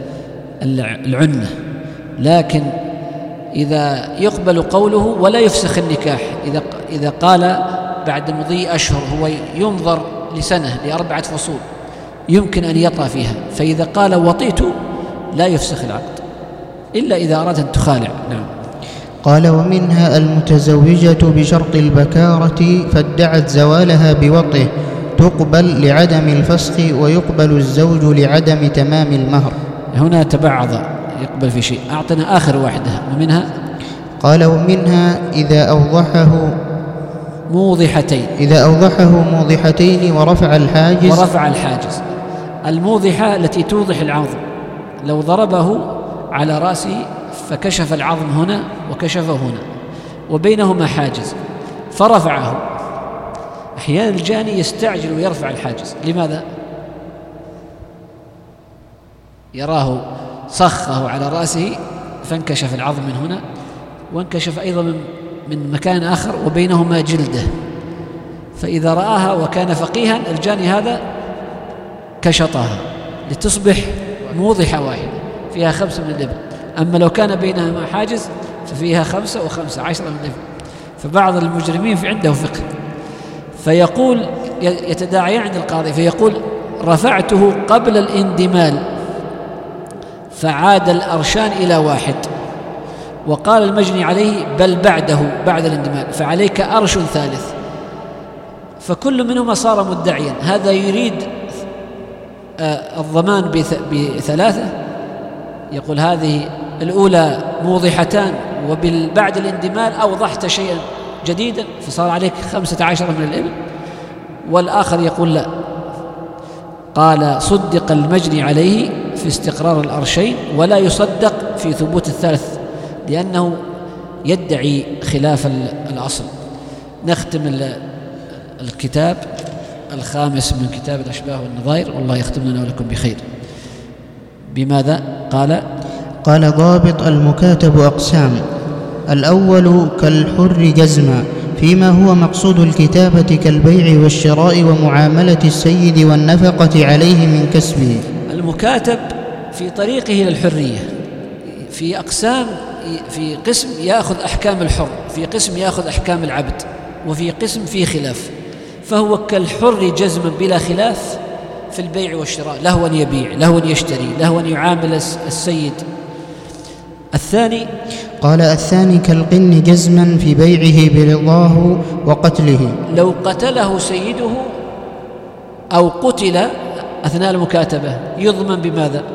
B: العنة، لكن إذا يقبل قوله ولا يفسخ النكاح، إذا قال بعد مضي أشهر، هو ينظر لسنة ل4 فصول يمكن أن يطأ فيها، فإذا قال وطئت لا يفسخ العقد إلا إذا أراد أن تخالع. نعم.
A: قال: ومنها المتزوجة بشرط البكارة فادعت زوالها بوطئه تقبل لعدم الفسخ، ويقبل الزوج لعدم تمام المهر.
B: هنا تبعض، يقبل في شيء. أعطنا آخر واحدة. ومنها
A: قال: ومنها إذا أوضحه موضحتين ورفع الحاجز. الموضحة التي توضح العظم، لو ضربه على رأسه فكشف العظم هنا وكشفه هنا وبينهما حاجز فرفعه، أحيانا الجاني يستعجل ويرفع الحاجز. لماذا؟ يراه صخه على رأسه فانكشف العظم من هنا، وانكشف أيضا من مكان آخر وبينهما جلده، فإذا رآها وكان فقيها الجاني هذا كشطها لتصبح موضحة واحدة فيها 5 من الإبل. أما لو كان بينهما حاجز ففيها 5 و5 10 من الإبل. فبعض المجرمين في عنده فقه، فيقول يتداعي عند القاضي فيقول: رفعته قبل الاندمال فعاد الأرشان إلى 1، وقال المجني عليه: بل بعد الاندمال فعليك أرش 3. فكل منهما صار مدعيا، هذا يريد
B: الضمان بثلاثة، يقول هذه الأولى موضحتان وبعد الاندمال أوضحت شيئا جديدا فصار عليك 15 من الإبل، والآخر يقول لا، قال صدق المجني عليه في استقرار الأرشين ولا يصدق في ثبوت الثالث لأنه يدعي خلاف الأصل. نختم الكتاب الخامس من كتاب الأشباه والنظائر، والله يختم لنا ولكم بخير. بماذا؟ قال
A: ضابط المكاتب أقسام: الأول كالحر جزما فيما هو مقصود الكتابة كالبيع والشراء ومعاملة السيد والنفقة عليه من كسبه.
B: المكاتب في طريقه للحرية في أقسام، في قسم يأخذ أحكام الحر، في قسم يأخذ أحكام العبد، وفي قسم فيه خلاف، فهو كالحر جزما بلا خلاف في البيع والشراء، له أن يبيع، له أن يشتري، له أن يعامل السيد. الثاني
A: قال الثاني كالقن جزما في بيعه برضاه وقتله،
B: لو قتله سيده أو قتل أثناء المكاتبة يضمن بماذا؟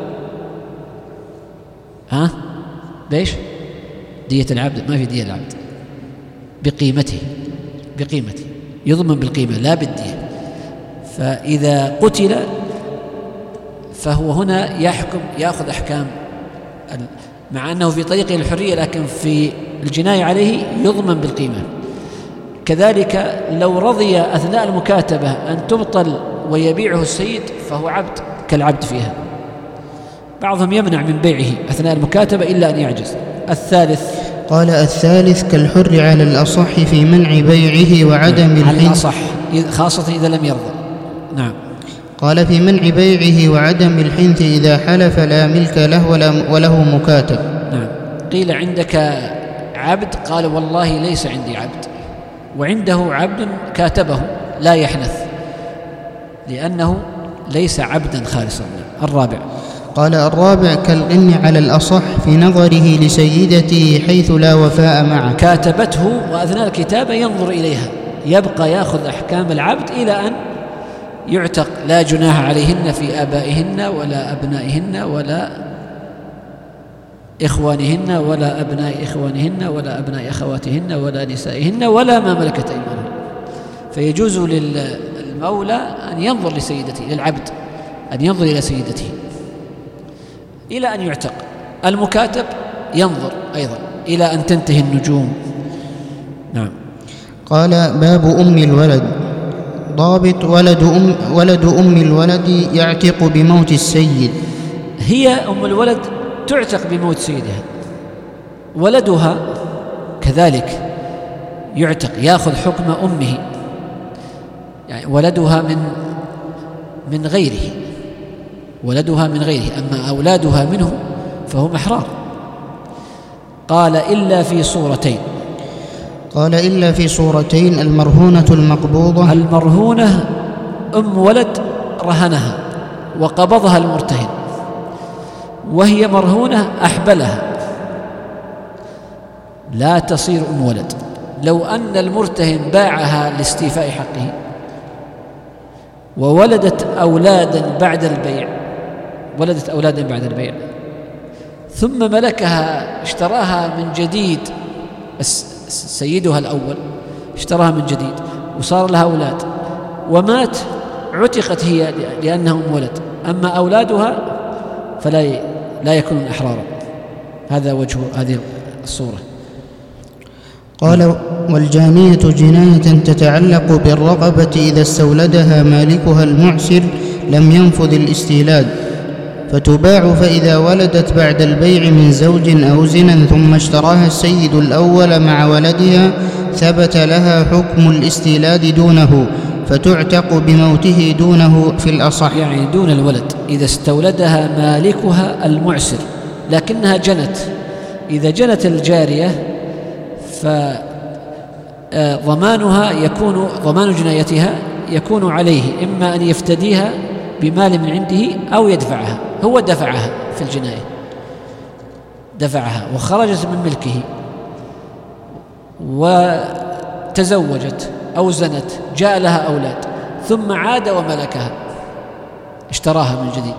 B: بيش؟ دية العبد، ما في دية العبد، بقيمته يضمن بالقيمة لا بالدية. فإذا قتل فهو هنا يأخذ أحكام، مع أنه في طريقه الحرية لكن في الجناية عليه يضمن بالقيمة. كذلك لو رضي أثناء المكاتبة أن تبطل ويبيعه السيد فهو عبد كالعبد فيها. بعضهم يمنع من بيعه أثناء المكاتبة إلا أن يعجز. الثالث
A: قال الثالث كالحر على الأصح في منع بيعه وعدم الحنث،
B: على الأصح خاصة إذا لم يرضى. نعم.
A: قال في منع بيعه وعدم الحنث إذا حلف لا ملك له وله مكاتب.
B: نعم. قيل عندك عبد، قال والله ليس عندي عبد، وعنده عبد كاتبه لا يحنث لأنه ليس عبدا خالصا. الرابع
A: قال الرابع كالغن على الأصح في نظره لسيدته حيث لا وفاء معه،
B: كاتبته وأثناء الكتابة ينظر إليها، يبقى يأخذ أحكام العبد إلى أن يعتق، لا جناح عليهن في آبائهن ولا أبنائهن ولا إخوانهن ولا أبناء إخوانهن ولا أبناء أخواتهن ولا نسائهن ولا ما ملكت أيمانهن. فيجوز للمولى أن ينظر لسيدته، للعبد أن ينظر إلى سيدته إلى أن يعتق. المكاتب ينظر أيضا إلى أن تنتهي النجوم. نعم.
A: قال باب أم الولد: ضابط ولد أم الولد يعتق بموت السيد.
B: هي أم الولد تعتق بموت سيدها، ولدها كذلك يعتق، يأخذ حكم أمه، يعني ولدها من غيره، ولدها من غيره، أما أولادها منه فهم أحرار. قال إلا في صورتين.
A: قال إلا في صورتين: المرهونة المقبوضة.
B: المرهونة أم ولد رهنها وقبضها المرتهن، وهي مرهونة أحبلها، لا تصير أم ولد. لو أن المرتهن باعها لاستيفاء حقه وولدت أولادا بعد البيع، ثم ملكها، اشتراها من جديد سيدها الأول، اشتراها من جديد وصار لها أولاد ومات، عتقت هي لأنها أم ولد، أما أولادها فلا يكونون أحرارا. هذا وجه هذه الصورة.
A: قال والجانية جناية تتعلق بالرقبة إذا استولدها مالكها المعسر لم ينفذ الاستيلاد، فتباع فإذا ولدت بعد البيع من زوج أو زنا ثم اشتراها السيد الأول مع ولدها ثبت لها حكم الاستيلاد دونه، فتعتق بموته دونه في الأصح.
B: يعني دون الولد إذا استولدها مالكها المعسر لكنها جنت. إذا جنت الجارية فضمانها يكون، ضمان جنايتها يكون عليه، إما أن يفتديها بمال من عنده أو يدفعها. هو دفعها في الجناية، دفعها وخرجت من ملكه وتزوجت أو زنت، جاء لها أولاد ثم عاد وملكها، اشتراها من جديد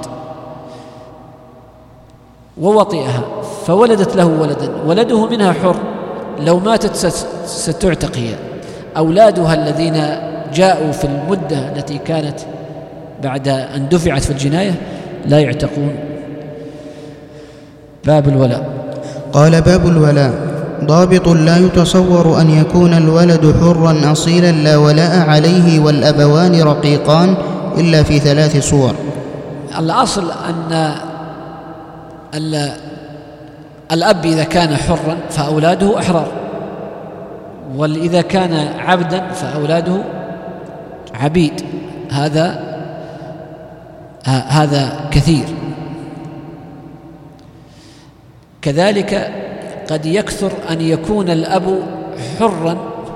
B: ووطئها فولدت له ولدا، ولده منها حر، لو ماتت ستعتق هي. أولادها الذين جاءوا في المدة التي كانت بعد أن دفعت في الجناية لا يعتقون. باب الولاء.
A: قال: باب الولاء. ضابط: لا يتصور أن يكون الولد حرا أصيلا لا ولاء عليه والأبوان رقيقان إلا في 3 صور.
B: الأصل أن الأب إذا كان حرا فأولاده أحرار، وإذا كان عبدا فأولاده عبيد. هذا كثير. كذلك قد يكثر أن يكون الأب حرا،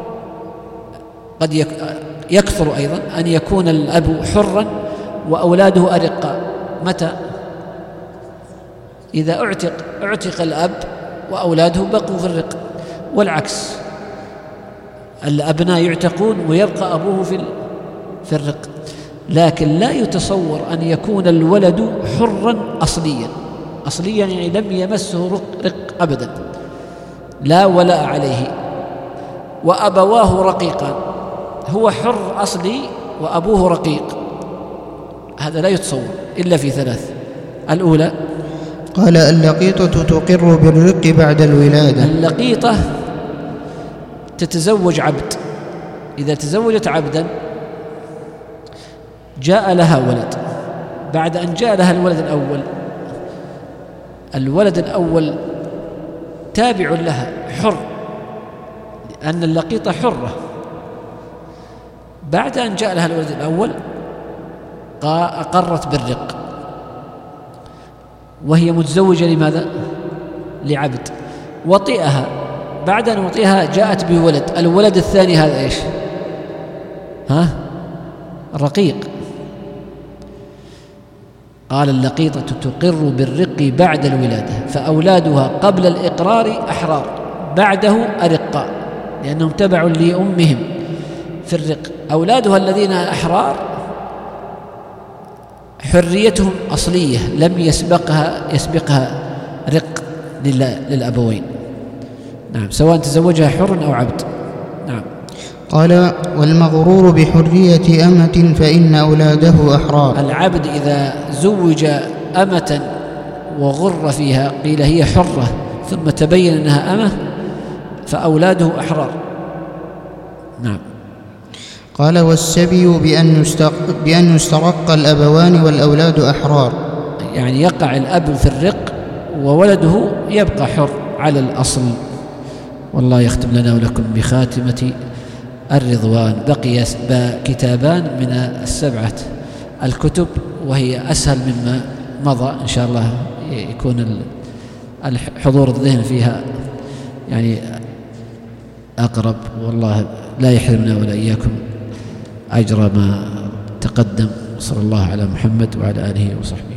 B: قد يكثر أيضا أن يكون الأب حرا وأولاده أرقاء. متى؟ إذا اعتق الأب وأولاده بقوا في الرق، والعكس، الأبناء يعتقون ويبقى أبوه في الرق. لكن لا يتصور أن يكون الولد حرا أصليا يعني لم يمسه رق أبدا، لا ولاء عليه، وأبواه رقيقان، هو حر أصلي وأبوه رقيق. هذا لا يتصور إلا في 3. الأولى:
A: قال: اللقيطة تقر بالرق بعد الولادة.
B: اللقيطة تتزوج عبد، إذا تزوجت عبدا جاء لها ولد، بعد أن جاء لها الولد الأول تابع لها حر، لأن اللقيطة حرة. بعد أن جاء لها الولد الأول أقرت بالرق، وهي متزوجة لماذا؟ لعبد. وطئها، بعد أن وطئها جاءت بولد، الولد الثاني هذا إيش؟ رقيق. قال: اللقيطة تقر بالرق بعد الولادة، فأولادها قبل الإقرار أحرار، بعده أرقاء، لأنهم تبع لأمهم في الرق. أولادها الذين أحرار حريتهم أصلية، لم يسبقها رق للأبوين. نعم، سواء تزوجها حر أو عبد. نعم.
A: قال: والمغرور بحرية أمة فإن أولاده أحرار.
B: العبد إذا زوج أمة وغر فيها، قيل هي حرة ثم تبين أنها أمة، فأولاده أحرار. نعم.
A: قال: والسبي بأن يسترق الأبوان والأولاد أحرار،
B: يعني يقع الأب في الرق وولده يبقى حر على الأصل. والله يختم لنا ولكم بخاتمة الرضوان. بقي كتابان من 7 الكتب، وهي أسهل مما مضى، إن شاء الله يكون الحضور الذهن فيها يعني أقرب. والله لا يحرمنا ولا إياكم أجر ما تقدم. صلى الله على محمد وعلى آله وصحبه.